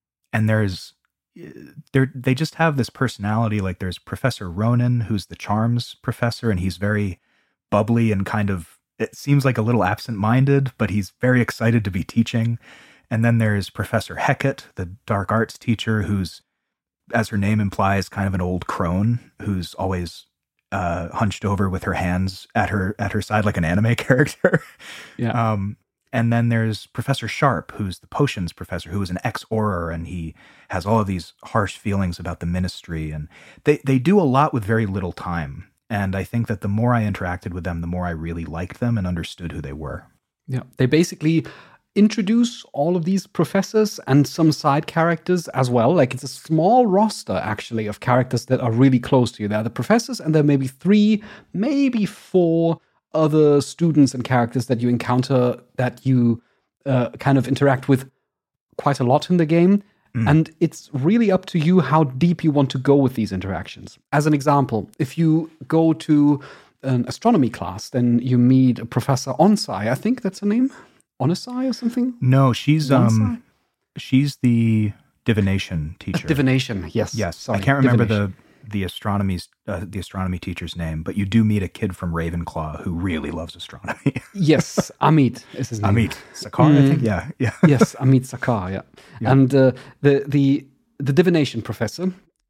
they just have this personality. Like there's Professor Ronan, who's the charms professor, and he's very bubbly and kind of, it seems like a little absent-minded, but he's very excited to be teaching. And then there's Professor Hecat, the dark arts teacher, who's, as her name implies, kind of an old crone who's always hunched over with her hands at her side like an anime character. Yeah. And then there's Professor Sharp, who's the potions professor, who is an ex-Auror, and he has all of these harsh feelings about the ministry. And they do a lot with very little time. And I think that the more I interacted with them, the more I really liked them and understood who they were. Yeah, they basically introduce all of these professors and some side characters as well. Like it's a small roster, actually, of characters that are really close to you. There are the professors, and there may be 3, maybe 4 other students and characters that you encounter that you kind of interact with quite a lot in the game. And it's really up to you how deep you want to go with these interactions. As an example, if you go to an astronomy class, then you meet a Professor Onsai. I think that's her name. Onisai or something? No, she's the divination teacher. Divination, yes. Yes, sorry, I can't remember divination. the astronomy teacher's name, but you do meet a kid from Ravenclaw who really loves astronomy. Yes, Amit is his name. Amit Sakar, I think. Yeah. Yes, Amit Sakar, yeah. And the divination professor,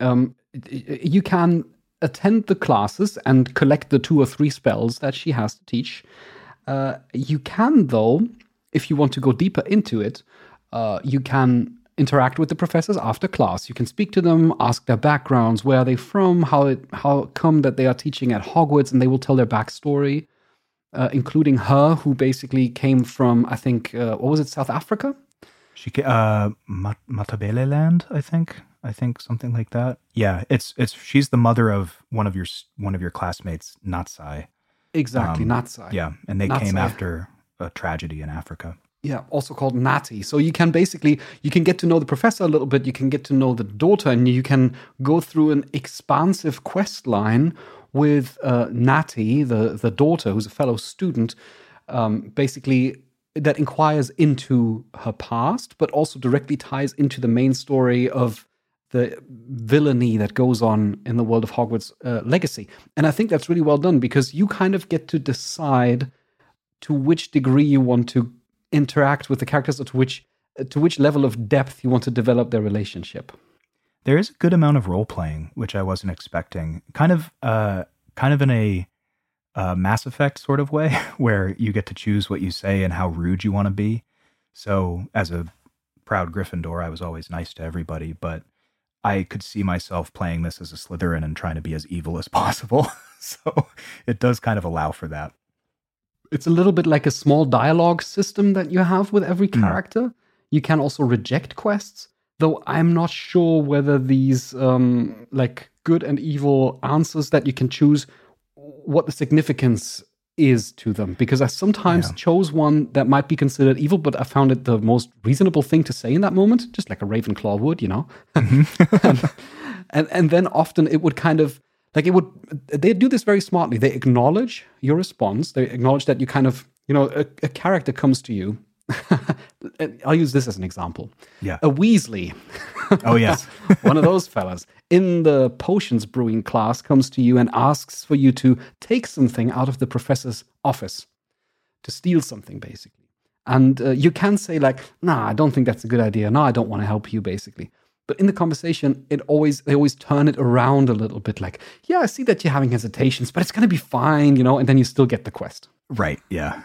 you can attend the classes and collect the 2 or 3 spells that she has to teach. You can, though, if you want to go deeper into it, you can interact with the professors after class. You can speak to them, ask their backgrounds, where are they from, how come that they are teaching at Hogwarts, and they will tell their backstory, including her, who basically came from, I think, what was it, South Africa? She Matabele land, I think something like that. Yeah, she's the mother of one of your classmates, Natsai. Exactly, Natsai. Yeah, and they came Natsai. after a tragedy in Africa. Yeah, also called Natty. So you can get to know the professor a little bit, you can get to know the daughter, and you can go through an expansive quest line with Natty, the daughter, who's a fellow student, basically that inquires into her past, but also directly ties into the main story of the villainy that goes on in the world of Hogwarts Legacy. And I think that's really well done, because you kind of get to decide to which degree you want to interact with the characters, or to which level of depth you want to develop their relationship. There is a good amount of role playing, which I wasn't expecting. Kind of in a Mass Effect sort of way, where you get to choose what you say and how rude you want to be. So, as a proud Gryffindor, I was always nice to everybody, but I could see myself playing this as a Slytherin and trying to be as evil as possible. So, it does kind of allow for that. It's a little bit like a small dialogue system that you have with every character. You can also reject quests, though I'm not sure whether these like good and evil answers that you can choose, what the significance is to them. Because I sometimes chose one that might be considered evil, but I found it the most reasonable thing to say in that moment, just like a Ravenclaw would, you know? and then often it would kind of, they do this very smartly. They acknowledge your response. They acknowledge that you kind of, a character comes to you. I'll use this as an example. Yeah. A Weasley. Oh, yes. One of those fellas in the potions brewing class comes to you and asks for you to take something out of the professor's office, to steal something, basically. And you can say like, nah, I don't think that's a good idea. No, I don't want to help you, basically. But in the conversation, they always turn it around a little bit, like, yeah, I see that you're having hesitations, but it's going to be fine, and then you still get the quest. Right, yeah.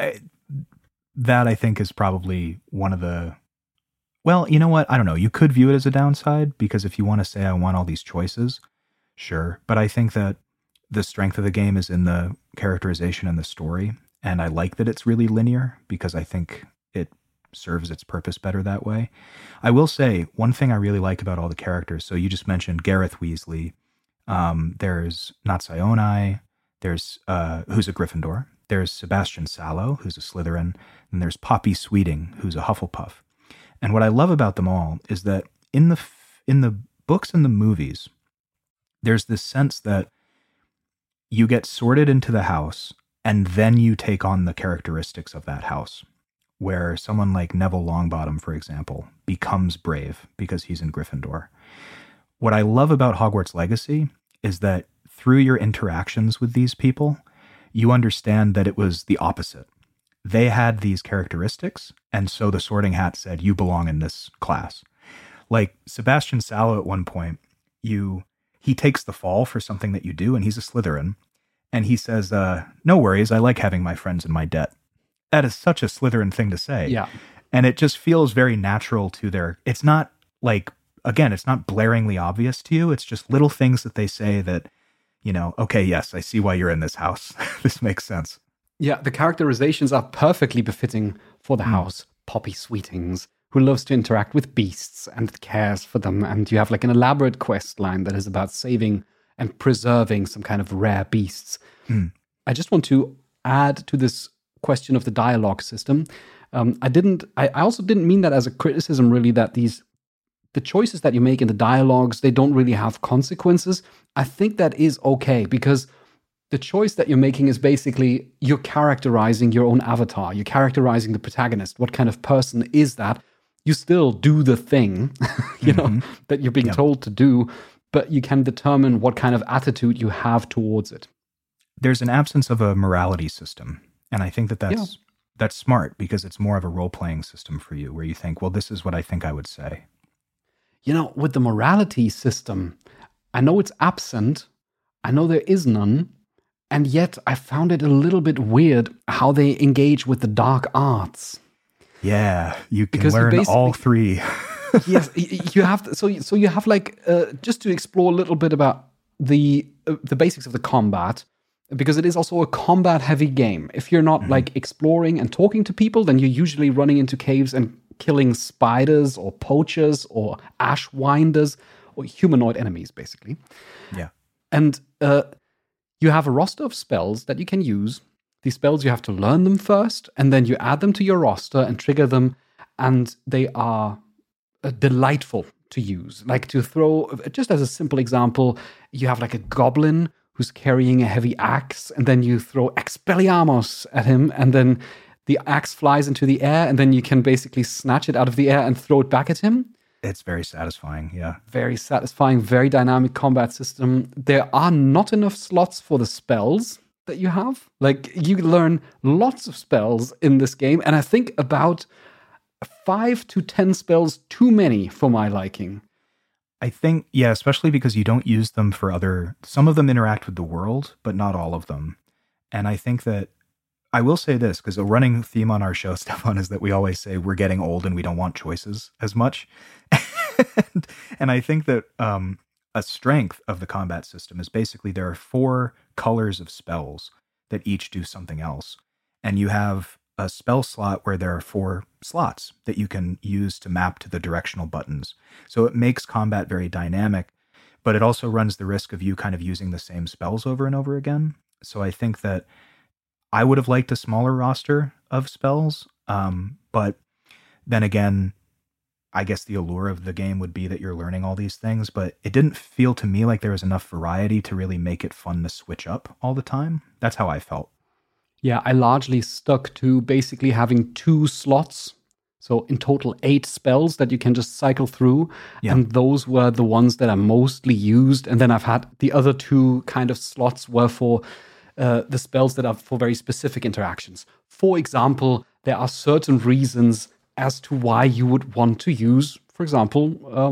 That I think is probably one of the, well, you know what? I don't know. You could view it as a downside, because if you want to say I want all these choices, sure. But I think that the strength of the game is in the characterization and the story. And I like that it's really linear, because I think it serves its purpose better that way. I will say one thing I really like about all the characters. So you just mentioned Gareth Weasley. There's Natsai Onai. There's who's a Gryffindor. There's Sebastian Sallow, who's a Slytherin. And there's Poppy Sweeting, who's a Hufflepuff. And what I love about them all is that in the books and the movies, there's this sense that you get sorted into the house and then you take on the characteristics of that house. Where someone like Neville Longbottom, for example, becomes brave because he's in Gryffindor. What I love about Hogwarts Legacy is that through your interactions with these people, you understand that it was the opposite. They had these characteristics, and so the Sorting Hat said, you belong in this class. Like Sebastian Sallow at one point, he takes the fall for something that you do, and he's a Slytherin, and he says, no worries, I like having my friends in my debt. That is such a Slytherin thing to say. Yeah. And it just feels very natural to it's not like, again, it's not blaringly obvious to you. It's just little things that they say that, okay, yes, I see why you're in this house. This makes sense. Yeah, the characterizations are perfectly befitting for the house. Poppy Sweetings, who loves to interact with beasts and cares for them. And you have like an elaborate quest line that is about saving and preserving some kind of rare beasts. I just want to add to this question of the dialogue system. I also didn't mean that as a criticism, really, that the choices that you make in the dialogues, they don't really have consequences. I think that is okay, because the choice that you're making is basically you're characterizing your own avatar. You're characterizing the protagonist. What kind of person is that? You still do the thing, that you're being told to do, but you can determine what kind of attitude you have towards it. There's an absence of a morality system. And I think that's smart, because it's more of a role-playing system for you, where you think, well, this is what I think I would say. With the morality system, I know it's absent. I know there is none. And yet I found it a little bit weird how they engage with the dark arts. Yeah, you can learn all three. Yes, you have to, so you have just to explore a little bit about the basics of the combat, because it is also a combat heavy game. If you're not exploring and talking to people, then you're usually running into caves and killing spiders or poachers or ashwinders or humanoid enemies, basically. Yeah. And you have a roster of spells that you can use. These spells, you have to learn them first, and then you add them to your roster and trigger them, and they are delightful to use. Like, to throw, just as a simple example, you have a goblin who's carrying a heavy axe, and then you throw Expelliarmus at him, and then the axe flies into the air, and then you can basically snatch it out of the air and throw it back at him. It's very satisfying, yeah. Very satisfying, very dynamic combat system. There are not enough slots for the spells that you have. You learn lots of spells in this game, and I think about 5 to 10 spells too many for my liking. I think, yeah, especially because you don't use them for some of them interact with the world, but not all of them. And I think that, I will say this, because a running theme on our show, Stefan, is that we always say we're getting old and we don't want choices as much. And I think that a strength of the combat system is basically there are 4 colors of spells that each do something else. And you have a spell slot where there are 4 slots that you can use to map to the directional buttons. So it makes combat very dynamic, but it also runs the risk of you kind of using the same spells over and over again. So I think that I would have liked a smaller roster of spells, but then again, I guess the allure of the game would be that you're learning all these things, but it didn't feel to me like there was enough variety to really make it fun to switch up all the time. That's how I felt. Yeah, I largely stuck to basically having 2 slots. So in total, 8 spells that you can just cycle through. Yeah. And those were the ones that are mostly used. And then I've had the other 2 kind of slots were for the spells that are for very specific interactions. For example, there are certain reasons as to why you would want to use, for example,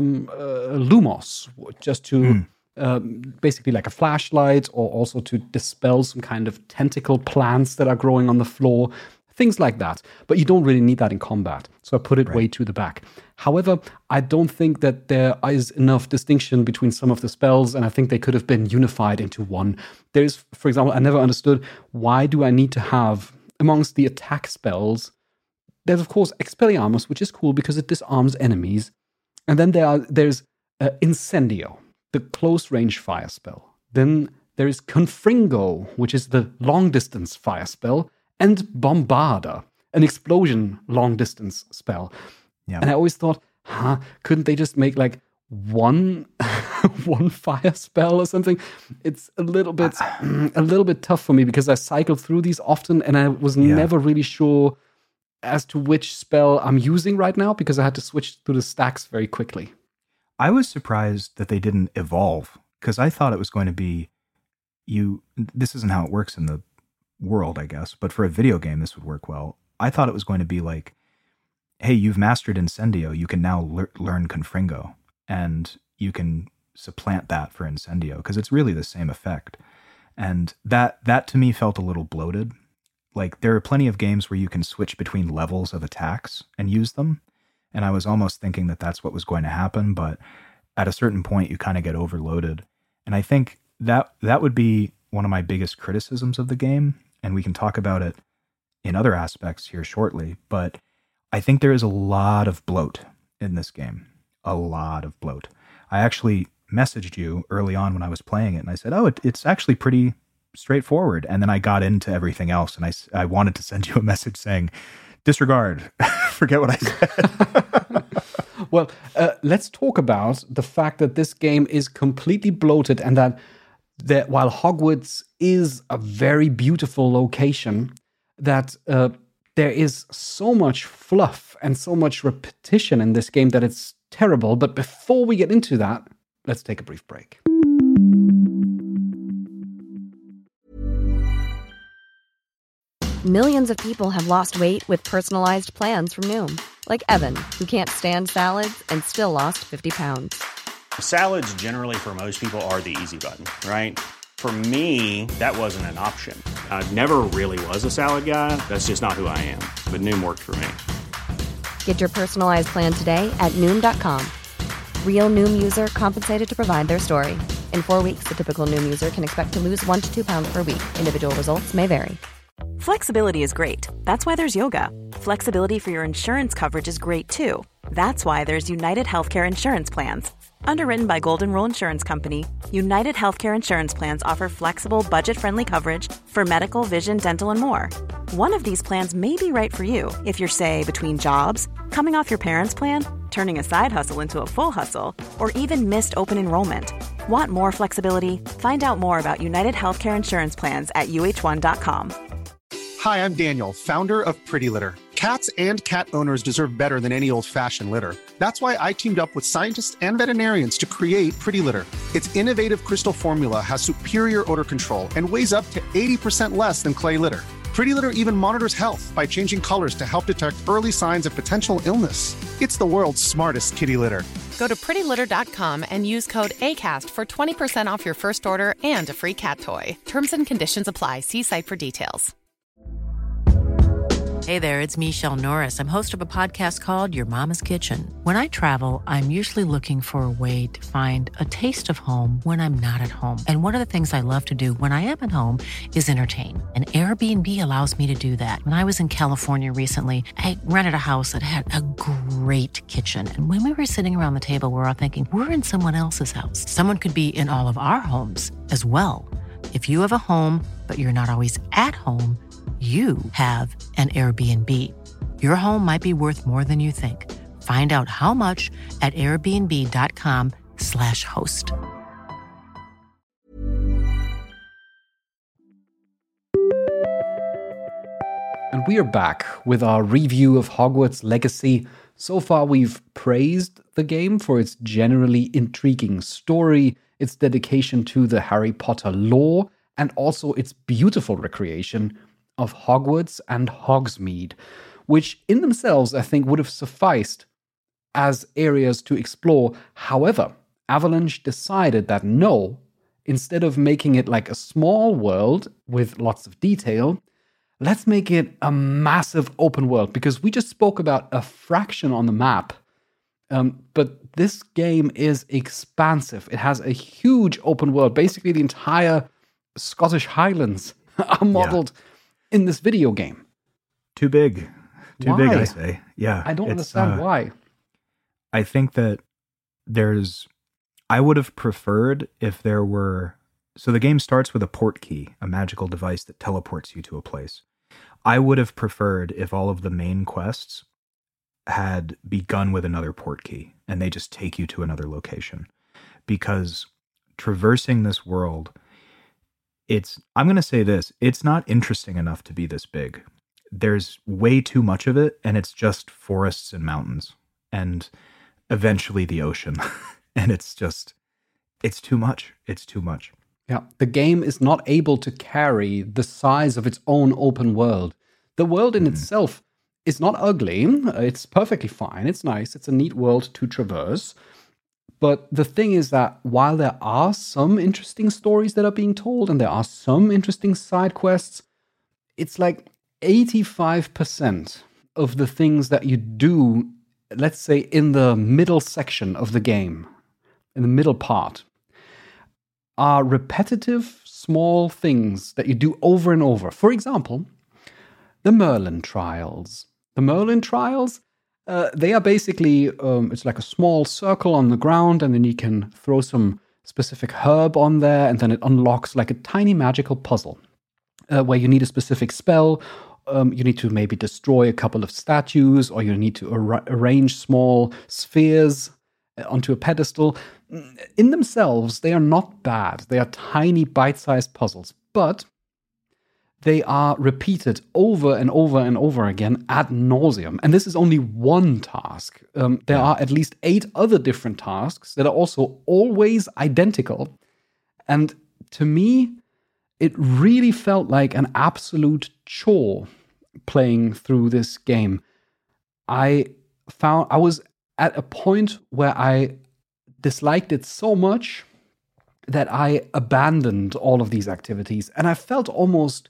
Lumos, just to basically like a flashlight, or also to dispel some kind of tentacle plants that are growing on the floor, things like that. But you don't really need that in combat. So I put it way to the back. However, I don't think that there is enough distinction between some of the spells, and I think they could have been unified into one. There's, for example, I never understood, why do I need to have, amongst the attack spells, there's of course Expelliarmus, which is cool because it disarms enemies. And then there's Incendio, the close range fire spell. Then there is Confringo, which is the long distance fire spell, and Bombarda, an explosion long distance spell. Yeah. And I always thought, couldn't they just make like one fire spell or something? It's a little bit tough for me, because I cycled through these often, and I was never really sure as to which spell I'm using right now, because I had to switch through the stacks very quickly. I was surprised that they didn't evolve, because I thought it was going to be this isn't how it works in the world, I guess, but for a video game, this would work well. I thought it was going to be like, hey, you've mastered Incendio, you can now learn Confringo, and you can supplant that for Incendio, because it's really the same effect. And that to me felt a little bloated. Like, there are plenty of games where you can switch between levels of attacks and use them, and I was almost thinking that that's what was going to happen, but at a certain point, you kind of get overloaded. And I think that would be one of my biggest criticisms of the game, and we can talk about it in other aspects here shortly, but I think there is a lot of bloat in this game. A lot of bloat. I actually messaged you early on when I was playing it, and I said, it's actually pretty straightforward. And then I got into everything else, and I wanted to send you a message saying, disregard. Forget what I said. Well, let's talk about the fact that this game is completely bloated and that while Hogwarts is a very beautiful location, that there is so much fluff and so much repetition in this game that it's terrible. But before we get into that, let's take a brief break. Millions of people have lost weight with personalized plans from Noom. Like Evan, who can't stand salads and still lost 50 pounds. Salads generally for most people are the easy button, right? For me, that wasn't an option. I never really was a salad guy. That's just not who I am. But Noom worked for me. Get your personalized plan today at Noom.com. Real Noom user compensated to provide their story. In 4 weeks, the typical Noom user can expect to lose 1 to 2 pounds per week. Individual results may vary. Flexibility is great. That's why there's yoga. Flexibility for your insurance coverage is great too. That's why there's United Healthcare Insurance Plans. Underwritten by Golden Rule Insurance Company, United Healthcare Insurance Plans offer flexible, budget-friendly coverage for medical, vision, dental, and more. One of these plans may be right for you if you're, say, between jobs, coming off your parents' plan, turning a side hustle into a full hustle, or even missed open enrollment. Want more flexibility? Find out more about United Healthcare Insurance Plans at uh1.com. Hi, I'm Daniel, founder of Pretty Litter. Cats and cat owners deserve better than any old-fashioned litter. That's why I teamed up with scientists and veterinarians to create Pretty Litter. Its innovative crystal formula has superior odor control and weighs up to 80% less than clay litter. Pretty Litter even monitors health by changing colors to help detect early signs of potential illness. It's the world's smartest kitty litter. Go to prettylitter.com and use code ACAST for 20% off your first order and a free cat toy. Terms and conditions apply. See site for details. Hey there, it's Michelle Norris. I'm host of a podcast called Your Mama's Kitchen. When I travel, I'm usually looking for a way to find a taste of home when I'm not at home. And one of the things I love to do when I am at home is entertain. And Airbnb allows me to do that. When I was in California recently, I rented a house that had a great kitchen. And when we were sitting around the table, we were all thinking, we're in someone else's house. Someone could be in all of our homes as well. If you have a home, but you're not always at home, you have an Airbnb. Your home might be worth more than you think. Find out how much at airbnb.com/host. And we are back with our review of Hogwarts Legacy. So far, we've praised the game for its generally intriguing story, its dedication to the Harry Potter lore, and also its beautiful recreation of Hogwarts and Hogsmeade, which in themselves I think would have sufficed as areas to explore. However, Avalanche decided that no, instead of making it like a small world with lots of detail, let's make it a massive open world, because we just spoke about a fraction on the map. But this game is expansive. It has a huge open world. Basically, the entire Scottish Highlands are modeled in this video game. Too big. Too big, I say. Yeah. I don't understand why. I think that I would have preferred if there were... So the game starts with a port key, a magical device that teleports you to a place. I would have preferred if all of the main quests had begun with another port key and they just take you to another location. Because traversing this world... I'm going to say this, it's not interesting enough to be this big. There's way too much of it, and it's just forests and mountains, and eventually the ocean. And it's too much. It's too much. Yeah, the game is not able to carry the size of its own open world. The world in itself is not ugly. It's perfectly fine. It's nice. It's a neat world to traverse. But the thing is that while there are some interesting stories that are being told and there are some interesting side quests, it's like 85% of the things that you do, let's say in the middle section of the game, in the middle part, are repetitive small things that you do over and over. For example, the Merlin Trials. The Merlin Trials, they are basically, it's like a small circle on the ground, and then you can throw some specific herb on there, and then it unlocks like a tiny magical puzzle where you need a specific spell you need to maybe destroy a couple of statues, or you need to arrange small spheres onto a pedestal. In themselves, they are not bad. They are tiny, bite-sized puzzles, but they are repeated over and over and over again ad nauseum. And this is only one task. There are at least 8 other different tasks that are also always identical. And to me, it really felt like an absolute chore playing through this game. I was at a point where I disliked it so much that I abandoned all of these activities. And I felt almost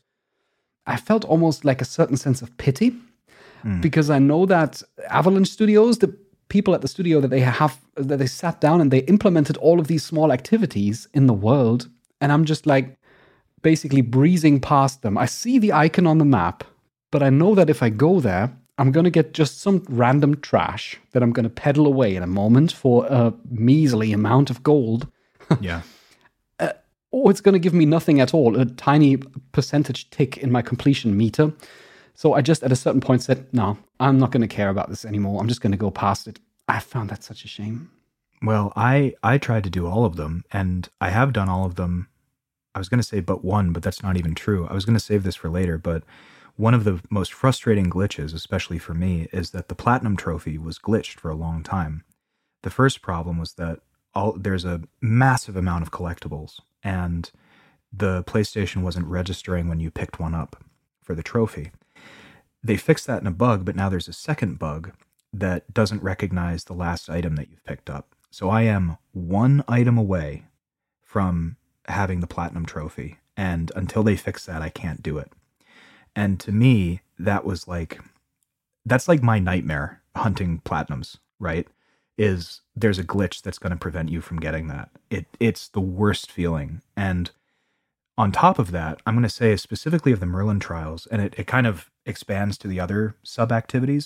like a certain sense of pity, because I know that Avalanche Studios, the people at the studio that they sat down and they implemented all of these small activities in the world, and I'm just like basically breezing past them. I see the icon on the map, but I know that if I go there, I'm going to get just some random trash that I'm going to peddle away in a moment for a measly amount of gold. Yeah. Or it's going to give me nothing at all, a tiny percentage tick in my completion meter. So I just at a certain point said, no, I'm not going to care about this anymore. I'm just going to go past it. I found that such a shame. Well, I tried to do all of them, and I have done all of them. I was going to say but one, but that's not even true. I was going to save this for later, but one of the most frustrating glitches, especially for me, is that the Platinum Trophy was glitched for a long time. The first problem was that there's a massive amount of collectibles, and the PlayStation wasn't registering when you picked one up for the trophy. They fixed that in a bug, but now there's a second bug that doesn't recognize the last item that you've picked up. So I am one item away from having the Platinum Trophy, and until they fix that, I can't do it. And to me, that's like my nightmare hunting platinums, right? Is there's a glitch that's going to prevent you from getting that. It's the worst feeling. And on top of that, I'm going to say specifically of the Merlin trials, and it kind of expands to the other sub-activities.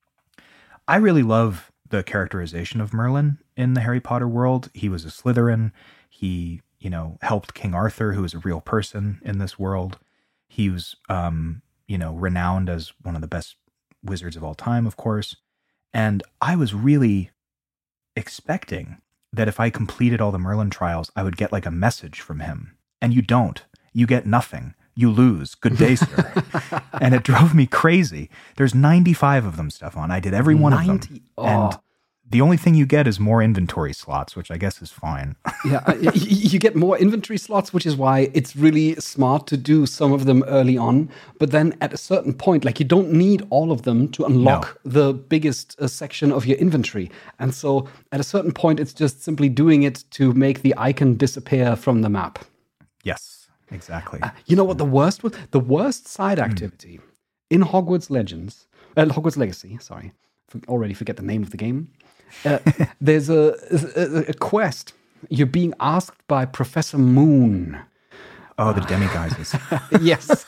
I really love the characterization of Merlin in the Harry Potter world. He was a Slytherin. He, helped King Arthur, who is a real person in this world. He was, renowned as one of the best wizards of all time, of course. And I was really expecting that if I completed all the Merlin trials, I would get like a message from him. And you don't. You get nothing. You lose. Good day, sir. And it drove me crazy. There's 95 of them, Stefan. I did every one of them. Oh. And the only thing you get is more inventory slots, which I guess is fine. Yeah, you get more inventory slots, which is why it's really smart to do some of them early on. But then at a certain point, like you don't need all of them to unlock the biggest section of your inventory. And so at a certain point, it's just simply doing it to make the icon disappear from the map. Yes, exactly. You know what the worst was? The worst side activity in Hogwarts Legacy, sorry. Already forget the name of the game. There's a quest. You're being asked by Professor Moon. Oh, the Demiguises. Yes.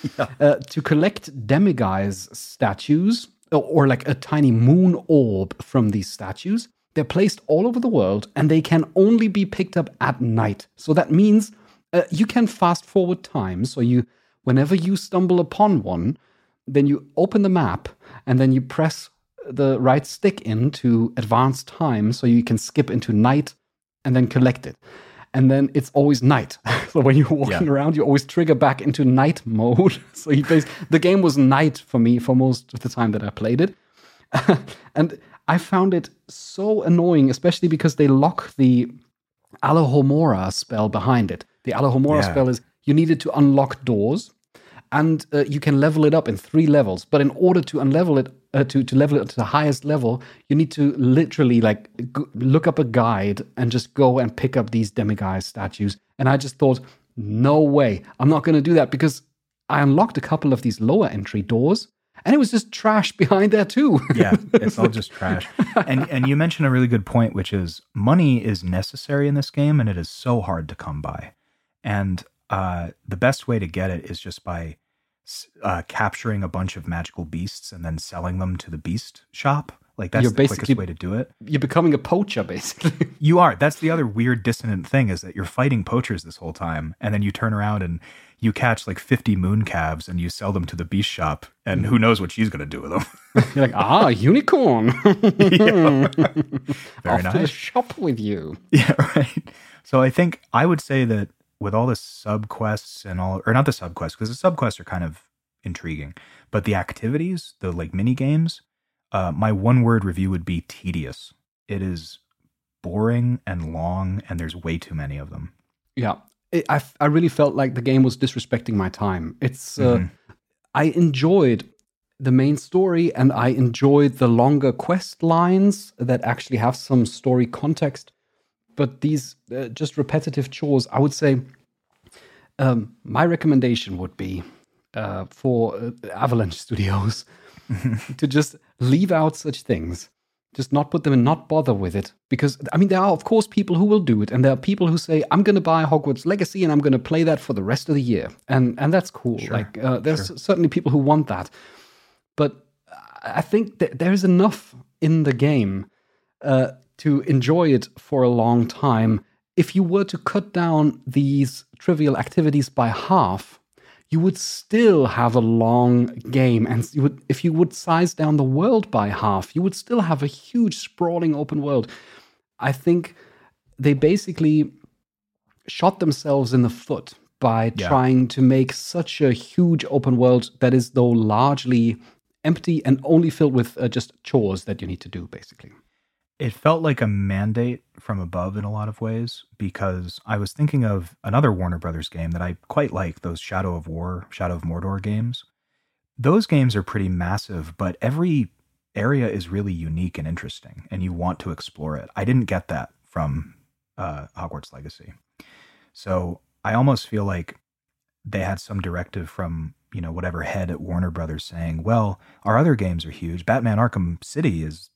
To collect Demiguise statues, or like a tiny moon orb from these statues. They're placed all over the world, and they can only be picked up at night. So that means you can fast forward time. So whenever you stumble upon one, then you open the map, and then you press the right stick into advance time so you can skip into night and then collect it. And then it's always night. So when you're walking around, you always trigger back into night mode. So the game was night for me for most of the time that I played it. And I found it so annoying, especially because they lock the Alohomora spell behind it. The Alohomora spell is you needed to unlock doors, and you can level it up in 3 levels. But in order to unlevel it, to level it to the highest level, you need to literally look up a guide and just go and pick up these Demiguise statues. And I just thought, no way, I'm not going to do that, because I unlocked a couple of these lower entry doors, and it was just trash behind there too. Yeah, it's all just trash. And you mentioned a really good point, which is money is necessary in this game, and it is so hard to come by. And the best way to get it is just by capturing a bunch of magical beasts and then selling them to the beast shop Like that's the quickest way to do it. You're becoming a poacher, basically. You are. That's the other weird dissonant thing, is that you're fighting poachers this whole time, and then you turn around and you catch like 50 moon calves and you sell them to the beast shop, and who knows what she's going to do with them. You're like, unicorn. Very Off nice. to the shop with you. Yeah, right. So I think I would say that with all the subquests and all, or not the subquests, because the subquests are kind of intriguing, but the activities, the like mini games, my one word review would be tedious. It is boring and long, and there's way too many of them. Yeah. I really felt like the game was disrespecting my time. It's I enjoyed the main story, and I enjoyed the longer quest lines that actually have some story context. But these just repetitive chores, I would say my recommendation would be for Avalanche Studios to just leave out such things. Just not put them and not bother with it. Because, I mean, there are, of course, people who will do it. And there are people who say, I'm going to buy Hogwarts Legacy and I'm going to play that for the rest of the year. And that's cool. Sure. Like, there's certainly people who want that. But I think that there is enough in the game to enjoy it for a long time. If you were to cut down these trivial activities by half, you would still have a long game. And if you would size down the world by half, you would still have a huge sprawling open world. I think they basically shot themselves in the foot by trying to make such a huge open world that is, though, largely empty and only filled with just chores that you need to do, basically. It felt like a mandate from above in a lot of ways, because I was thinking of another Warner Brothers game that I quite like, those Shadow of Mordor games. Those games are pretty massive, but every area is really unique and interesting, and you want to explore it. I didn't get that from Hogwarts Legacy. So I almost feel like they had some directive from, whatever head at Warner Brothers saying, well, our other games are huge. Batman Arkham City is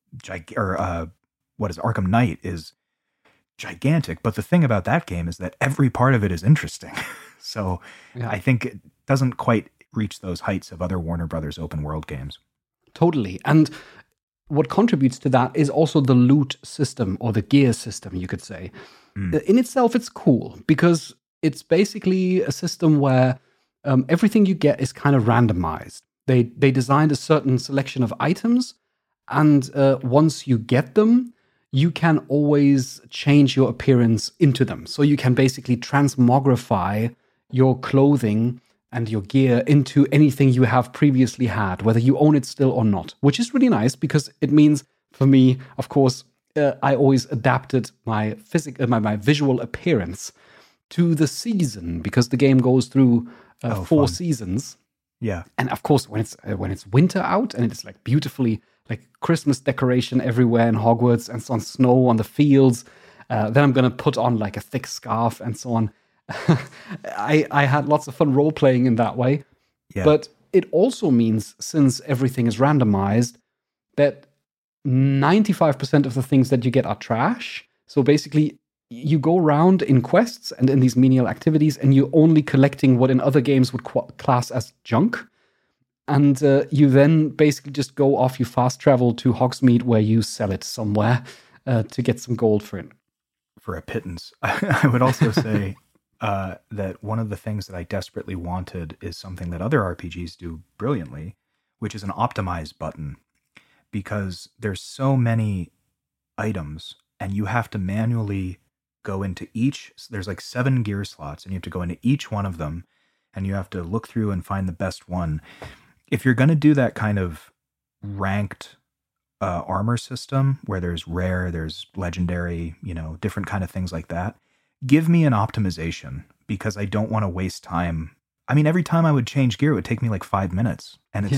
Arkham Knight is gigantic, but the thing about that game is that every part of it is interesting. So I think it doesn't quite reach those heights of other Warner Brothers open world games. Totally. And what contributes to that is also the loot system, or the gear system, you could say. In itself, it's cool because it's basically a system where everything you get is kind of randomized. They designed a certain selection of items, and once you get them, you can always change your appearance into them. So you can basically transmogrify your clothing and your gear into anything you have previously had, whether you own it still or not, which is really nice because it means, for me, of course, I always adapted my my visual appearance to the season, because the game goes through 4 seasons. Yeah. And of course, when it's winter out and it's like beautifully like Christmas decoration everywhere in Hogwarts and some snow on the fields, then I'm going to put on like a thick scarf and so on. I had lots of fun role-playing in that way. Yeah. But it also means, since everything is randomized, that 95% of the things that you get are trash. So basically, you go around in quests and in these menial activities, and you're only collecting what in other games would class as junk. And you then basically just go off, you fast travel to Hogsmeade, where you sell it somewhere to get some gold for it. For a pittance. I would also say that one of the things that I desperately wanted is something that other RPGs do brilliantly, which is an optimize button. Because there's so many items, and you have to manually go into each. There's like 7 gear slots, and you have to go into each one of them, and you have to look through and find the best one. If you're going to do that kind of ranked armor system where there's rare, there's legendary, different kind of things like that, give me an optimization, because I don't want to waste time. I mean, every time I would change gear, it would take me like 5 minutes, and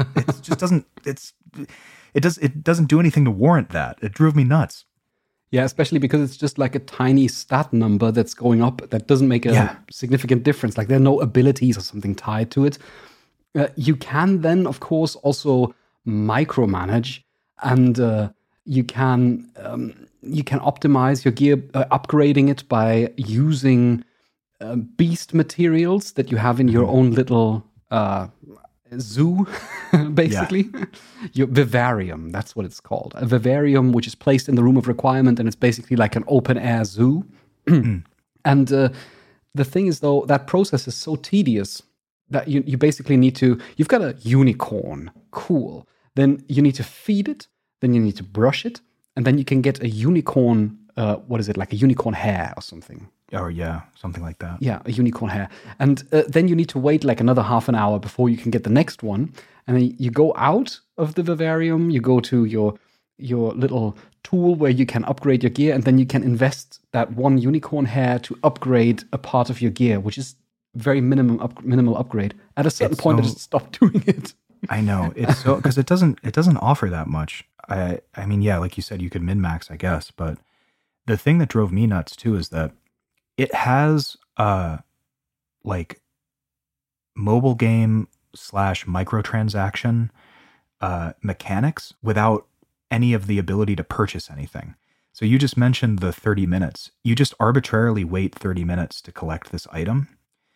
it doesn't do anything to warrant that. It drove me nuts. Yeah, especially because it's just like a tiny stat number that's going up that doesn't make a significant difference. Like, there are no abilities or something tied to it. You can then, of course, also micromanage, and you can optimize your gear, upgrading it by using beast materials that you have in your own little zoo, basically. Your vivarium, that's what it's called. A vivarium, which is placed in the room of requirement, and it's basically like an open-air zoo. And the thing is, though, that process is so tedious that you basically need to... You've got a unicorn. Cool. Then you need to feed it. Then you need to brush it. And then you can get a unicorn... what is it? Like a unicorn hair or something. Oh, yeah. Something like that. Yeah, a unicorn hair. And then you need to wait like another half an hour before you can get the next one. And then you go out of the vivarium, you go to your little tool where you can upgrade your gear, and then you can invest that one unicorn hair to upgrade a part of your gear, which is very minimal upgrade. At a certain point, I just stopped doing it. I know. It's so... Because it doesn't offer that much. I mean, yeah, like you said, you could min-max, I guess. But the thing that drove me nuts, too, is that it has like mobile game / microtransaction mechanics without any of the ability to purchase anything. So you just mentioned the 30 minutes. You just arbitrarily wait 30 minutes to collect this item.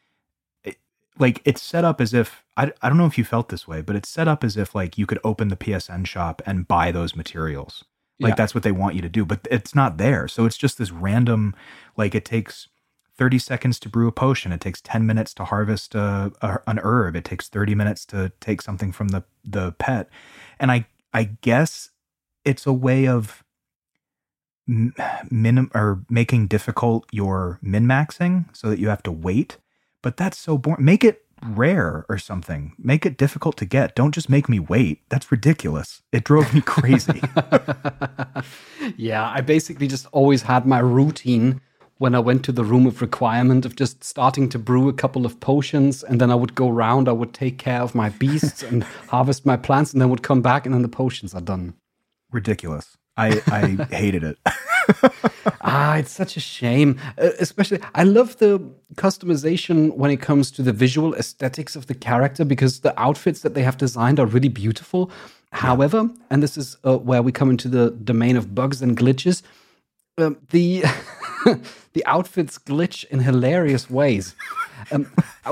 It's set up as if, I don't know if you felt this way, but it's set up as if like you could open the PSN shop and buy those materials. Like that's what they want you to do, but it's not there. So it's just this random, like it takes 30 seconds to brew a potion. It takes 10 minutes to harvest an herb. It takes 30 minutes to take something from the pet. And I guess it's a way of making difficult your min-maxing so that you have to wait. But that's so boring. Make it rare or something. Make it difficult to get. Don't just make me wait. That's ridiculous. It drove me crazy. Yeah, I basically just always had my routine when I went to the room of requirement of just starting to brew a couple of potions, and then I would go around, I would take care of my beasts and harvest my plants, and then would come back, and then the potions are done. Ridiculous. I hated it. It's such a shame. Especially, I love the customization when it comes to the visual aesthetics of the character, because the outfits that they have designed are really beautiful. However, and this is where we come into the domain of bugs and glitches, the outfits glitch in hilarious ways. I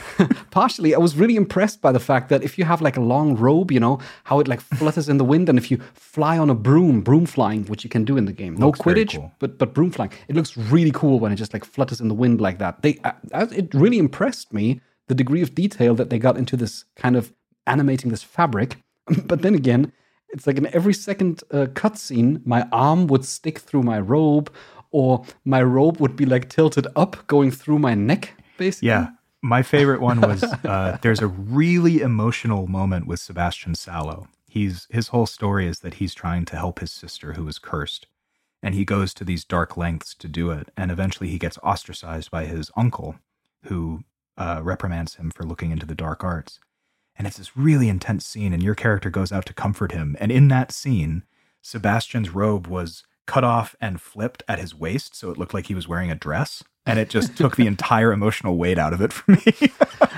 was really impressed by the fact that if you have like a long robe, you know, how it like flutters in the wind, and if you fly on a broom flying, which you can do in the game. No Quidditch, cool. but broom flying. It looks really cool when it just like flutters in the wind like that. It really impressed me, the degree of detail that they got into this kind of animating this fabric. But then again, it's like in every second cutscene, my arm would stick through my robe, or my robe would be like tilted up going through my neck, basically. Yeah. My favorite one was there's a really emotional moment with Sebastian Sallow. His whole story is that he's trying to help his sister who is cursed, and he goes to these dark lengths to do it, and eventually he gets ostracized by his uncle, who reprimands him for looking into the dark arts. And it's this really intense scene, and your character goes out to comfort him. And in that scene, Sebastian's robe was cut off and flipped at his waist, so it looked like he was wearing a dress. And it just took the entire emotional weight out of it for me.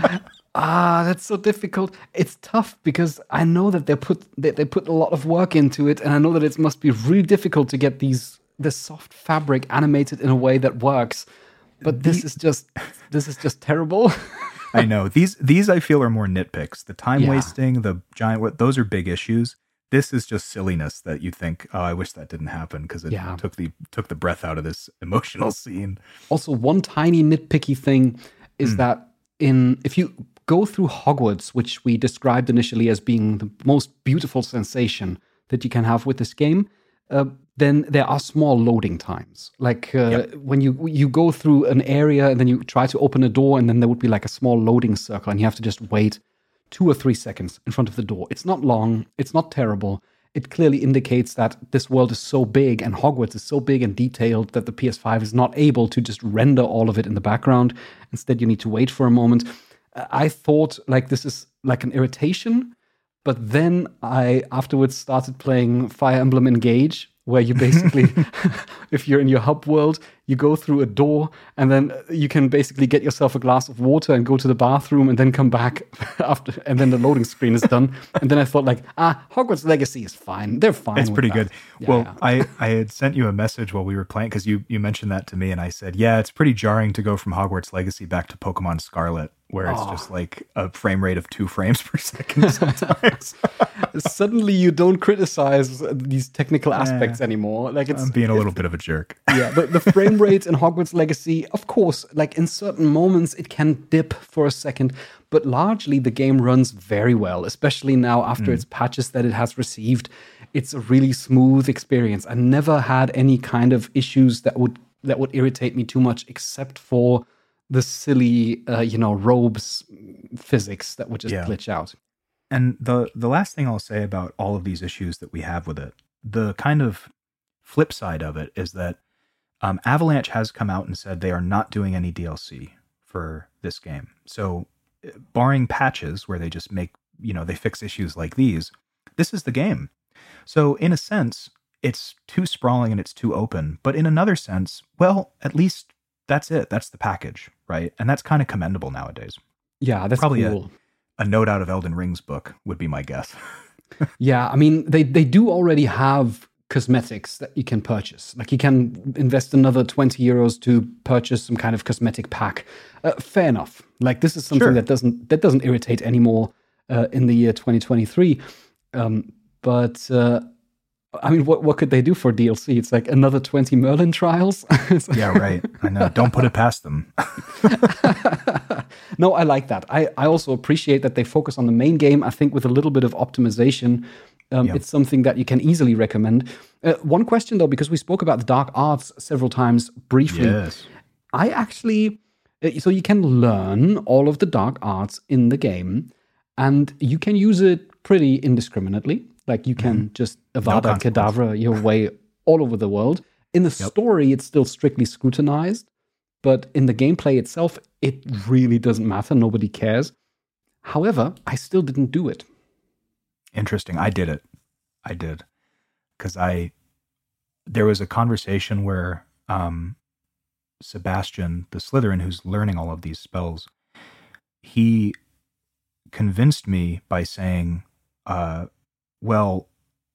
That's so difficult. It's tough because I know that they put a lot of work into it, and I know that it must be really difficult to get this soft fabric animated in a way that works. But this is just terrible. I know. These I feel are more nitpicks. The time wasting, the giant, those are big issues. This is just silliness that you think, oh, I wish that didn't happen, because it took the breath out of this emotional scene. Also, one tiny nitpicky thing is that if you go through Hogwarts, which we described initially as being the most beautiful sensation that you can have with this game, then there are small loading times. Like when you go through an area and then you try to open a door, and then there would be like a small loading circle, and you have to just wait 2 or 3 seconds in front of the door. It's not long. It's not terrible. It clearly indicates that this world is so big and Hogwarts is so big and detailed that the PS5 is not able to just render all of it in the background. Instead, you need to wait for a moment. I thought like this is like an irritation, but then I afterwards started playing Fire Emblem Engage, where you basically, if you're in your hub world, you go through a door, and then you can basically get yourself a glass of water and go to the bathroom and then come back after, and then the loading screen is done. And then I thought like, Hogwarts Legacy is fine. They're fine. It's pretty good. Yeah, well, yeah. I had sent you a message while we were playing because you mentioned that to me, and I said, yeah, it's pretty jarring to go from Hogwarts Legacy back to Pokemon Scarlet, where it's just like a frame rate of 2 frames per second sometimes. Suddenly you don't criticize these technical aspects anymore. Like I'm being a little bit of a jerk. Yeah, the frame rate in Hogwarts Legacy, of course, like in certain moments it can dip for a second, but largely the game runs very well, especially now after its patches that it has received. It's a really smooth experience. I never had any kind of issues that would irritate me too much, except for the silly, robes physics that would just glitch out. And the last thing I'll say about all of these issues that we have with it, the kind of flip side of it is that Avalanche has come out and said they are not doing any DLC for this game. So barring patches where they just make, they fix issues like these, this is the game. So in a sense, it's too sprawling and it's too open. But in another sense, well, at least that's it. That's the package, right? And that's kind of commendable nowadays. Yeah, that's probably cool. A note out of Elden Ring's book would be my guess. Yeah, I mean, they do already have cosmetics that you can purchase. Like you can invest another 20 euros to purchase some kind of cosmetic pack. Fair enough. Like this is something that doesn't irritate anymore in the year 2023. But I mean, what could they do for DLC? It's like another 20 Merlin trials. Yeah, right. I know. Don't put it past them. No, I like that. I also appreciate that they focus on the main game. I think with a little bit of optimization, it's something that you can easily recommend. One question, though, because we spoke about the dark arts several times briefly. Yes. I actually... So you can learn all of the dark arts in the game, and you can use it pretty indiscriminately. Like you can just Avada Kedavra your way all over the world. In the story, it's still strictly scrutinized, but in the gameplay itself, it really doesn't matter. Nobody cares. However, I still didn't do it. Interesting. I did it. I did. Because there was a conversation where Sebastian, the Slytherin, who's learning all of these spells, he convinced me by saying, well,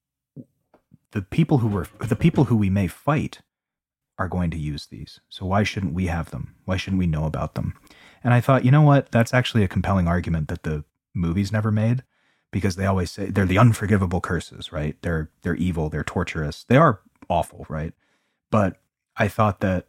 the people who we may fight are going to use these. So why shouldn't we have them? Why shouldn't we know about them? And I thought, you know what? That's actually a compelling argument that the movies never made, because they always say they're the unforgivable curses, right? They're evil, they're torturous. They are awful, right? But I thought that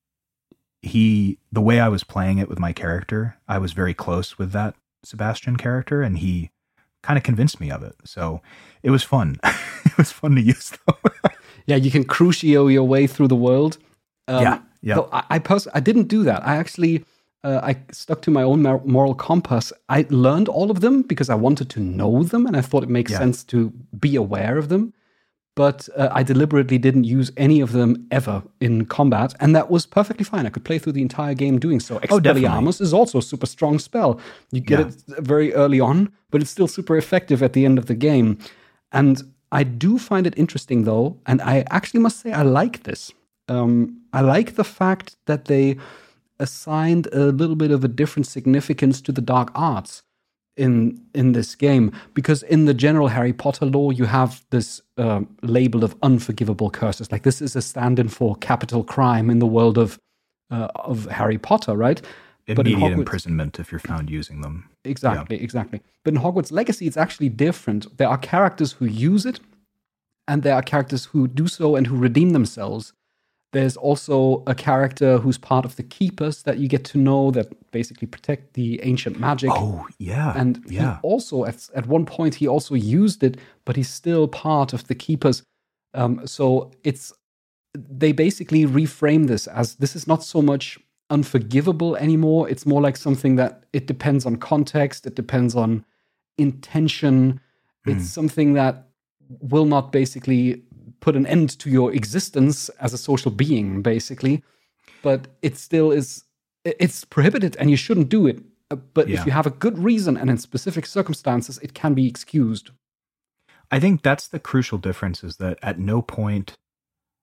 the way I was playing it with my character, I was very close with that Sebastian character, and he kind of convinced me of it. So it was fun. It was fun to use them. Yeah, you can Crucio your way through the world. Yeah. So I didn't do that. I actually I stuck to my own moral compass. I learned all of them because I wanted to know them, and I thought it makes sense to be aware of them. But I deliberately didn't use any of them ever in combat, and that was perfectly fine. I could play through the entire game doing so. Expelliarmus is also a super strong spell. You get it very early on, but it's still super effective at the end of the game. And I do find it interesting, though, and I actually must say I like this. I like the fact that they assigned a little bit of a different significance to the dark arts in this game, because in the general Harry Potter lore, you have this label of unforgivable curses. Like this is a stand-in for capital crime in the world of Harry Potter, right? Immediate imprisonment if you're found using them. Exactly. But in Hogwarts Legacy, it's actually different. There are characters who use it, and there are characters who do so and who redeem themselves. There's also a character who's part of the Keepers that you get to know that basically protect the ancient magic. Oh, yeah. And he also, at one point, he also used it, but he's still part of the Keepers. So they basically reframe this as this is not so much unforgivable anymore. It's more like something that it depends on context. It depends on intention. It's something that will not basically put an end to your existence as a social being, basically. But it still is, it's prohibited and you shouldn't do it. But if you have a good reason and in specific circumstances, it can be excused. I think that's the crucial difference, is that at no point,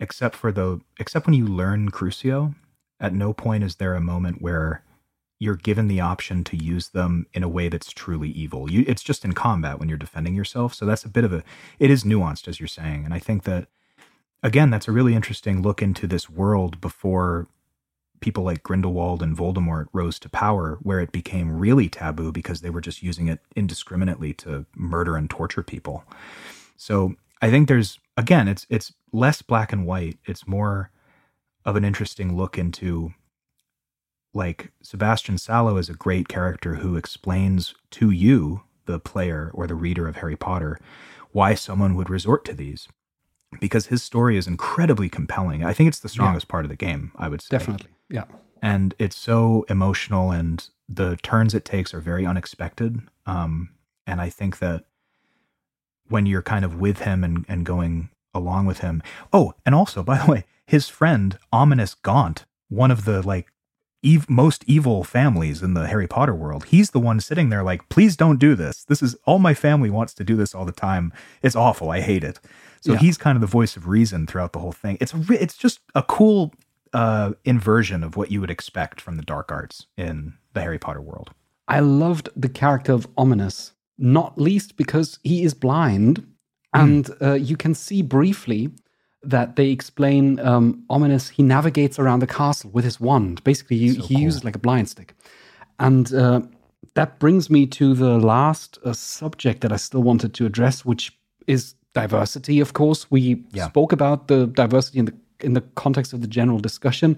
except when you learn Crucio, at no point is there a moment where you're given the option to use them in a way that's truly evil. It's just in combat when you're defending yourself. So that's it is nuanced, as you're saying. And I think that, again, that's a really interesting look into this world before people like Grindelwald and Voldemort rose to power, where it became really taboo because they were just using it indiscriminately to murder and torture people. So I think it's less black and white. It's more of an interesting look into, like, Sebastian Sallow is a great character who explains to you, the player or the reader of Harry Potter, why someone would resort to these. Because his story is incredibly compelling. I think it's the strongest part of the game, I would say. Definitely, yeah. And it's so emotional, and the turns it takes are very unexpected. And I think that when you're kind of with him and going along with him. Oh, and also, by the way, his friend, Ominous Gaunt, one of the, like, most evil families in the Harry Potter world, he's the one sitting there like, please don't do this. This is all my family wants to do this all the time. It's awful. I hate it. So he's kind of the voice of reason throughout the whole thing. It's just a cool inversion of what you would expect from the dark arts in the Harry Potter world. I loved the character of Ominous, not least because he is blind, and you can see briefly that they explain Ominous, he navigates around the castle with his wand. Basically, he uses like a blind stick. And that brings me to the last subject that I still wanted to address, which is diversity, of course. We spoke about the diversity in the context of the general discussion,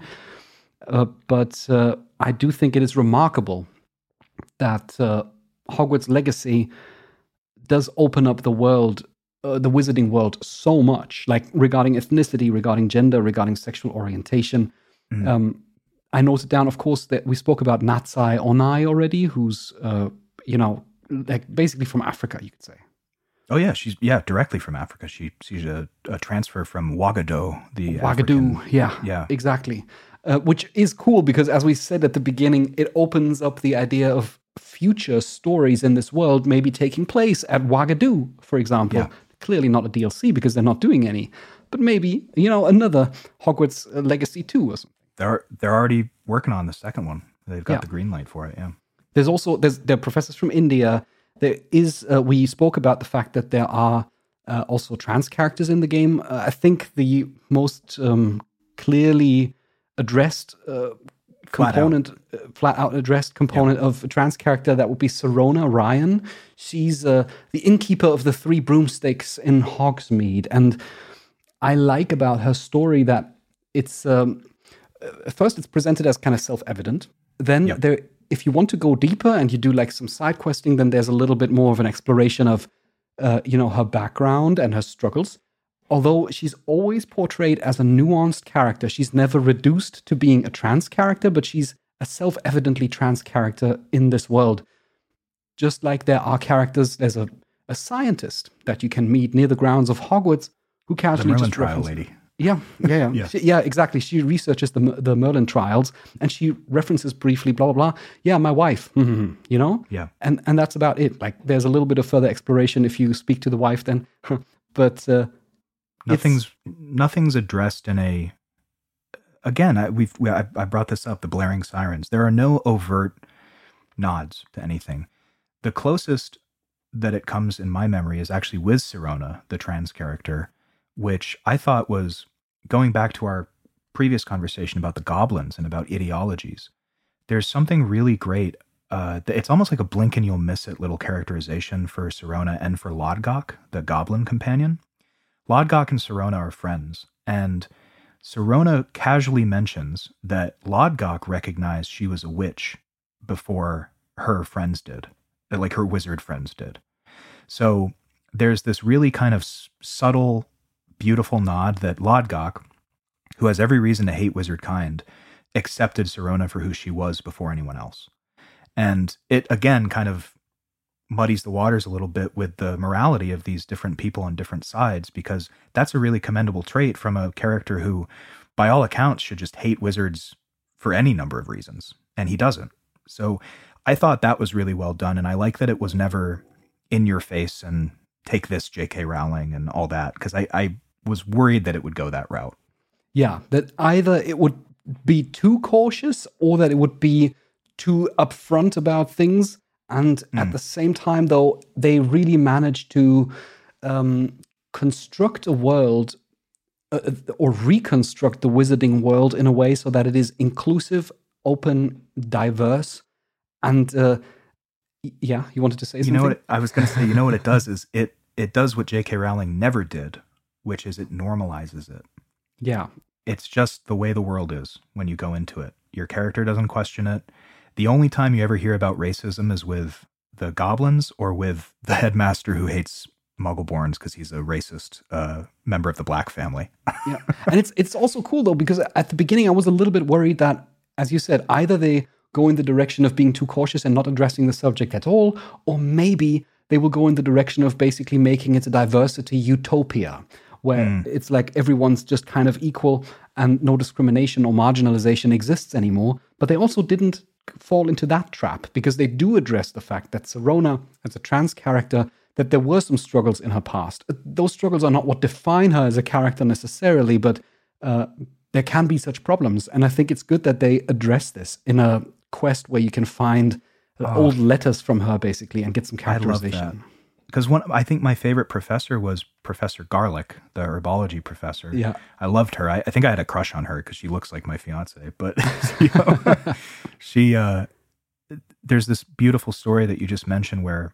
but I do think it is remarkable that Hogwarts Legacy does open up the world, the wizarding world, so much, like regarding ethnicity, regarding gender, regarding sexual orientation. I noted down, of course, that we spoke about Natsai Onai already, who's, like basically from Africa, you could say. Oh yeah, she's directly from Africa. She's a transfer from Ouagadougou, Ouagadougou, yeah, exactly. Which is cool because, as we said at the beginning, it opens up the idea of future stories in this world maybe taking place at Ouagadougou, for example. Yeah. Clearly not a DLC because they're not doing any, but maybe another Hogwarts Legacy 2 or something. They're already working on the second one. They've got the green light for it. Yeah. There are professors from India. There is, we spoke about the fact that there are also trans characters in the game. I think the most clearly addressed flat out addressed component of a trans character, that would be Sirona Ryan. She's the innkeeper of the 3 broomsticks in Hogsmeade. And I like about her story that it's, first it's presented as kind of self-evident. Then if you want to go deeper and you do like some side questing, then there's a little bit more of an exploration of, her background and her struggles. Although she's always portrayed as a nuanced character, she's never reduced to being a trans character, but she's a self-evidently trans character in this world. Just like there are characters, there's a scientist that you can meet near the grounds of Hogwarts who casually the Merlin just trial lady. Yeah. Exactly. She researches the Merlin trials, and she references briefly, blah, blah, blah. Yeah, my wife, Yeah. And that's about it. Like, there's a little bit of further exploration if you speak to the wife then. But nothing's addressed in a... Again, I brought this up, the blaring sirens. There are no overt nods to anything. The closest that it comes in my memory is actually with Sirona, the trans character, which I thought was, going back to our previous conversation about the goblins and about ideologies, there's something really great. It's almost like a blink and you'll miss it little characterization for Sirona and for Lodgok, the goblin companion. Lodgok and Sirona are friends, and Sirona casually mentions that Lodgok recognized she was a witch before her friends did, like her wizard friends did. So there's this really kind of subtle, beautiful nod that Lodgok, who has every reason to hate wizard kind, accepted Sirona for who she was before anyone else. And it, again, kind of muddies the waters a little bit with the morality of these different people on different sides, because that's a really commendable trait from a character who, by all accounts, should just hate wizards for any number of reasons. And he doesn't. So I thought that was really well done. And I like that it was never in your face and take this, J.K. Rowling and all that, because I was worried that it would go that route. Yeah, that either it would be too cautious or that it would be too upfront about things. And at the same time, though, they really managed to construct a world or reconstruct the wizarding world in a way so that it is inclusive, open, diverse. And yeah, you wanted to say something? You know what I was going to say? You know what it does is it does what J.K. Rowling never did, which is it normalizes it. Yeah. It's just the way the world is when you go into it. Your character doesn't question it. The only time you ever hear about racism is with the goblins or with the headmaster who hates Muggleborns because he's a racist member of the Black family. Yeah, and it's also cool though, because at the beginning I was a little bit worried that, as you said, either they go in the direction of being too cautious and not addressing the subject at all, or maybe they will go in the direction of basically making it a diversity utopia, where it's like everyone's just kind of equal and no discrimination or marginalization exists anymore. But they also didn't fall into that trap, because they do address the fact that Sirona, as a trans character, that there were some struggles in her past. Those struggles are not what define her as a character necessarily, but there can be such problems. And I think it's good that they address this in a quest where you can find old letters from her, basically, and get some characterization. I love that. Because I think my favorite professor was Professor Garlick, the herbology professor. Yeah. I loved her. I think I had a crush on her because she looks like my fiance. But you know, she, there's this beautiful story that you just mentioned where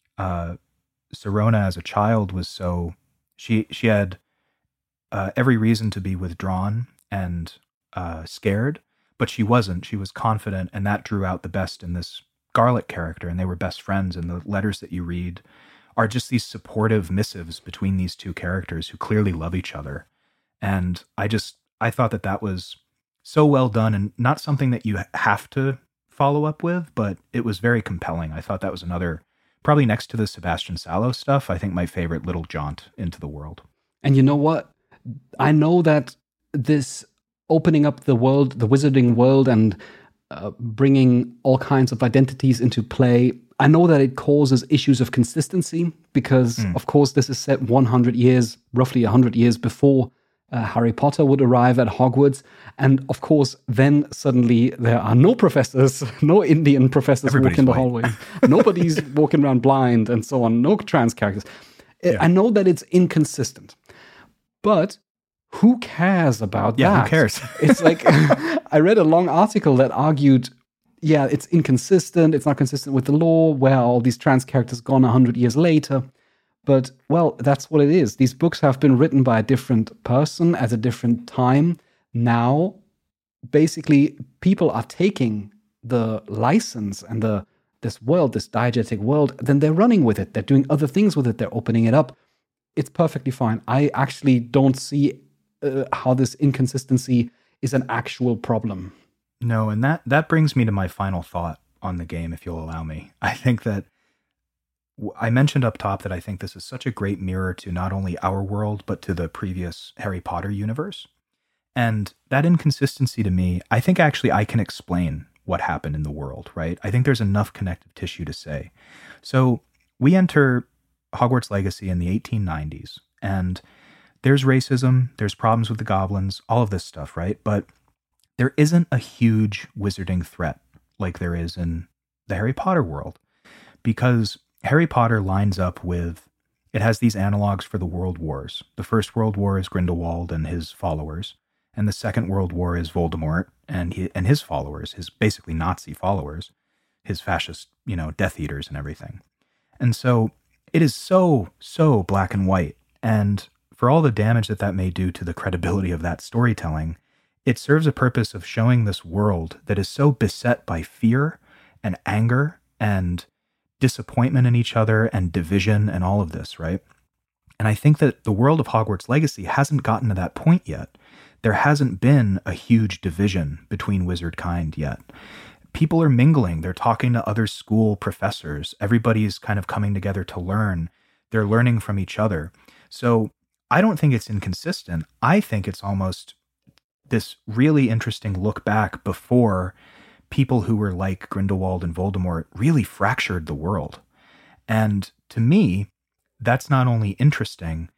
Sirona as a child was so, she had every reason to be withdrawn and scared, but she wasn't. She was confident, and that drew out the best in this Garlick character, and they were best friends. And the letters that you read are just these supportive missives between these two characters who clearly love each other. And I thought that was so well done, and not something that you have to follow up with, but it was very compelling. I thought that was another, probably next to the Sebastian Sallow stuff, I think my favorite little jaunt into the world. And you know what? I know that this opening up the world, the wizarding world, and bringing all kinds of identities into play, I know that it causes issues of consistency because, of course, this is set 100 years, roughly 100 years before Harry Potter would arrive at Hogwarts. And, of course, then suddenly there are no professors, no Indian professors walking the hallways. Nobody's walking around blind and so on. No trans characters. Yeah. I know that it's inconsistent. But who cares about that? Yeah, who cares? It's like, I read a long article that argued, yeah, it's inconsistent. It's not consistent with the law. Where are all these trans characters gone 100 years later? But, well, that's what it is. These books have been written by a different person at a different time. Now, basically, people are taking the license and this world, this diegetic world, then they're running with it. They're doing other things with it. They're opening it up. It's perfectly fine. I actually don't see how this inconsistency is an actual problem. No, and that brings me to my final thought on the game, if you'll allow me. I think that I mentioned up top that I think this is such a great mirror to not only our world, but to the previous Harry Potter universe. And that inconsistency to me, I think actually I can explain what happened in the world, right? I think there's enough connective tissue to say. So we enter Hogwarts Legacy in the 1890s, and there's racism, there's problems with the goblins, all of this stuff, right? But there isn't a huge wizarding threat like there is in the Harry Potter world, because Harry Potter lines up with, it has these analogs for the world wars. The First World War is Grindelwald and his followers, and the Second World War is Voldemort and his followers, his basically Nazi followers, his fascist, Death Eaters and everything. And so it is so black and white. And for all the damage that may do to the credibility of that storytelling, it serves a purpose of showing this world that is so beset by fear and anger and disappointment in each other and division and all of this, right? And I think that the world of Hogwarts Legacy hasn't gotten to that point yet. There hasn't been a huge division between wizard kind yet. People are mingling. They're talking to other school professors. Everybody's kind of coming together to learn. They're learning from each other. So I don't think it's inconsistent. I think it's almost this really interesting look back before people who were like Grindelwald and Voldemort really fractured the world. And to me, that's not only interesting,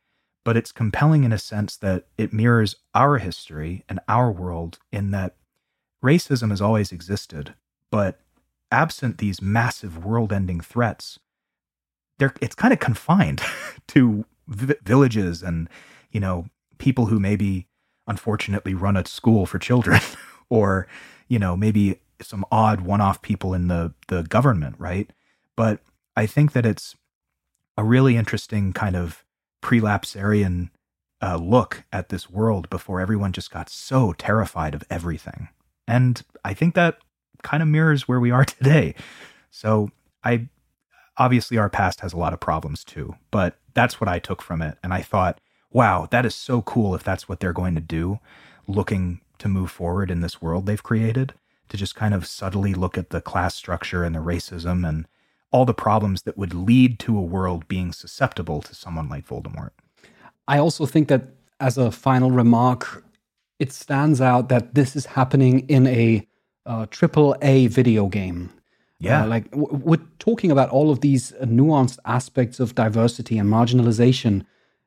but it's compelling in a sense that it mirrors our history and our world in that racism has always existed, but absent these massive world-ending threats, it's kind of confined to villages and, you know, people who maybe unfortunately run a school for children or, you know, maybe some odd one-off people in the government, right? But I think that it's a really interesting kind of prelapsarian look at this world before everyone just got so terrified of everything. And I think that kind of mirrors where we are today. So obviously our past has a lot of problems too, but that's what I took from it. And I thought, wow, that is so cool if that's what they're going to do, looking to move forward in this world they've created, to just kind of subtly look at the class structure and the racism and all the problems that would lead to a world being susceptible to someone like Voldemort. I also think that as a final remark, it stands out that this is happening in a AAA video game. Yeah. We're talking about all of these nuanced aspects of diversity and marginalization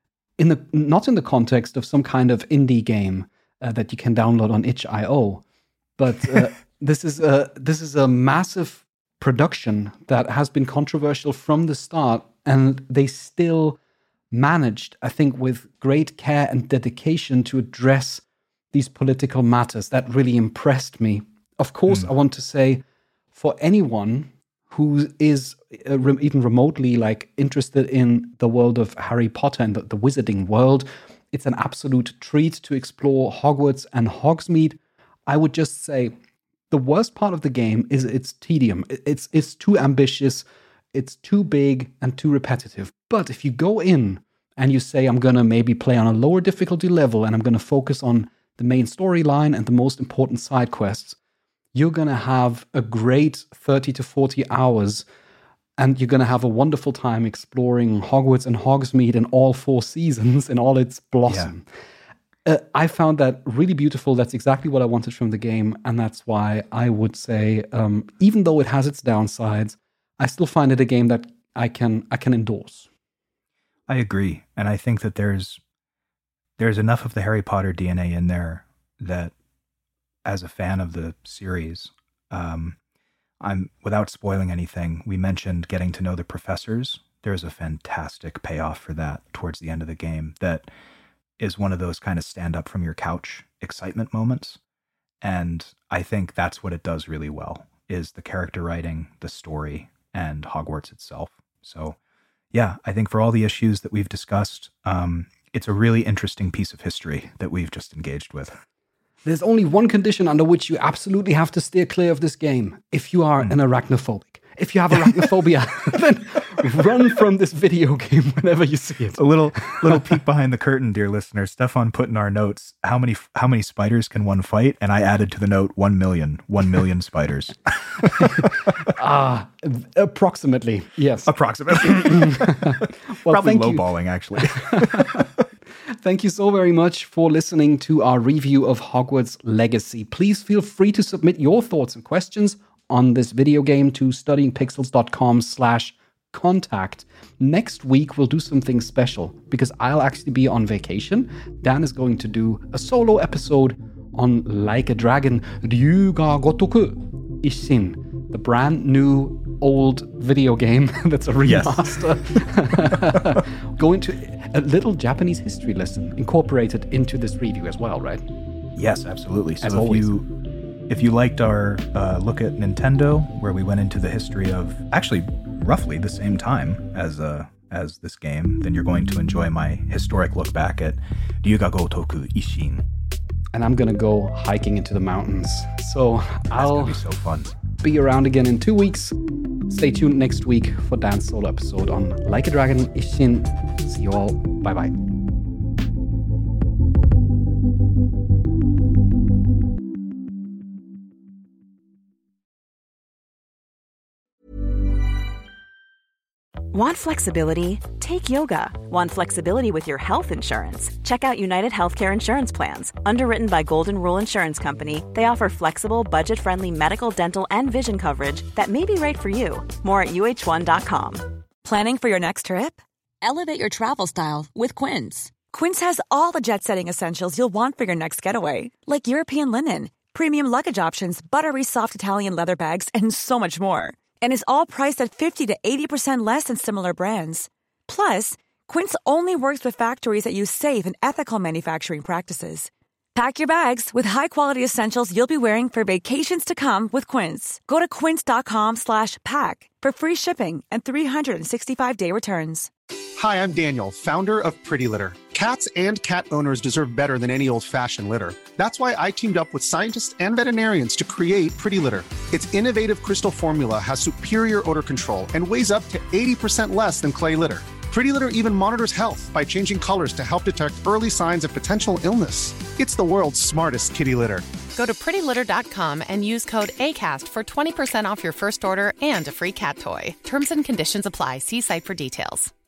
not in the context of some kind of indie game that you can download on itch.io, but this is a massive production that has been controversial from the start, and they still managed, I think, with great care and dedication to address these political matters. That really impressed me. Of course, I want to say, for anyone who is even remotely interested in the world of Harry Potter and the wizarding world, it's an absolute treat to explore Hogwarts and Hogsmeade. I would just say the worst part of the game is its tedium. It's too ambitious, it's too big and too repetitive. But if you go in and you say, I'm going to maybe play on a lower difficulty level and I'm going to focus on the main storyline and the most important side quests, you're going to have a great 30 to 40 hours and you're going to have a wonderful time exploring Hogwarts and Hogsmeade in all 4 seasons in all its blossom. Yeah. I found that really beautiful. That's exactly what I wanted from the game. And that's why I would say, even though it has its downsides, I still find it a game that I can endorse. I agree. And I think that there's enough of the Harry Potter DNA in there that as a fan of the series, I'm without spoiling anything, we mentioned getting to know the professors. There's a fantastic payoff for that towards the end of the game that is one of those kind of stand up from your couch excitement moments. And I think that's what it does really well, is the character writing, the story, and Hogwarts itself. So yeah, I think for all the issues that we've discussed, it's a really interesting piece of history that we've just engaged with. There's only one condition under which you absolutely have to steer clear of this game. If you are an arachnophobic. If you have arachnophobia, then run from this video game whenever you see it. A little peek behind the curtain, dear listener. Stefan put in our notes, how many spiders can one fight? And I added to the note 1 million. 1 million spiders. Approximately, yes. Approximately. Well, probably lowballing, actually. Thank you so very much for listening to our review of Hogwarts Legacy. Please feel free to submit your thoughts and questions on this video game to studyingpixels.com/contact. Next week, we'll do something special because I'll actually be on vacation. Dan is going to do a solo episode on Like a Dragon, Ryuga Gotoku Isshin, the brand new old video game that's a remaster. Yes. Go into a little Japanese history lesson incorporated into this review as well, right? Yes, absolutely. So as always. If you liked our look at Nintendo, where we went into the history of actually roughly the same time as this game, then you're going to enjoy my historic look back at Ryuga Gotoku Isshin. And I'm going to go hiking into the mountains. So I'll be so fun. Be around again in 2 weeks. Stay tuned next week for Dan's solo episode on Like a Dragon Isshin. See you all. Bye-bye. Want flexibility? Take yoga. Want flexibility with your health insurance? Check out United Healthcare Insurance Plans. Underwritten by Golden Rule Insurance Company, they offer flexible, budget-friendly medical, dental, and vision coverage that may be right for you. More at UH1.com. Planning for your next trip? Elevate your travel style with Quince. Quince has all the jet-setting essentials you'll want for your next getaway, like European linen, premium luggage options, buttery soft Italian leather bags, and so much more. And is all priced at 50 to 80% less than similar brands. Plus, Quince only works with factories that use safe and ethical manufacturing practices. Pack your bags with high-quality essentials you'll be wearing for vacations to come with Quince. Go to quince.com/pack for free shipping and 365-day returns. Hi, I'm Daniel, founder of Pretty Litter. Cats and cat owners deserve better than any old-fashioned litter. That's why I teamed up with scientists and veterinarians to create Pretty Litter. Its innovative crystal formula has superior odor control and weighs up to 80% less than clay litter. Pretty Litter even monitors health by changing colors to help detect early signs of potential illness. It's the world's smartest kitty litter. Go to prettylitter.com and use code ACAST for 20% off your first order and a free cat toy. Terms and conditions apply. See site for details.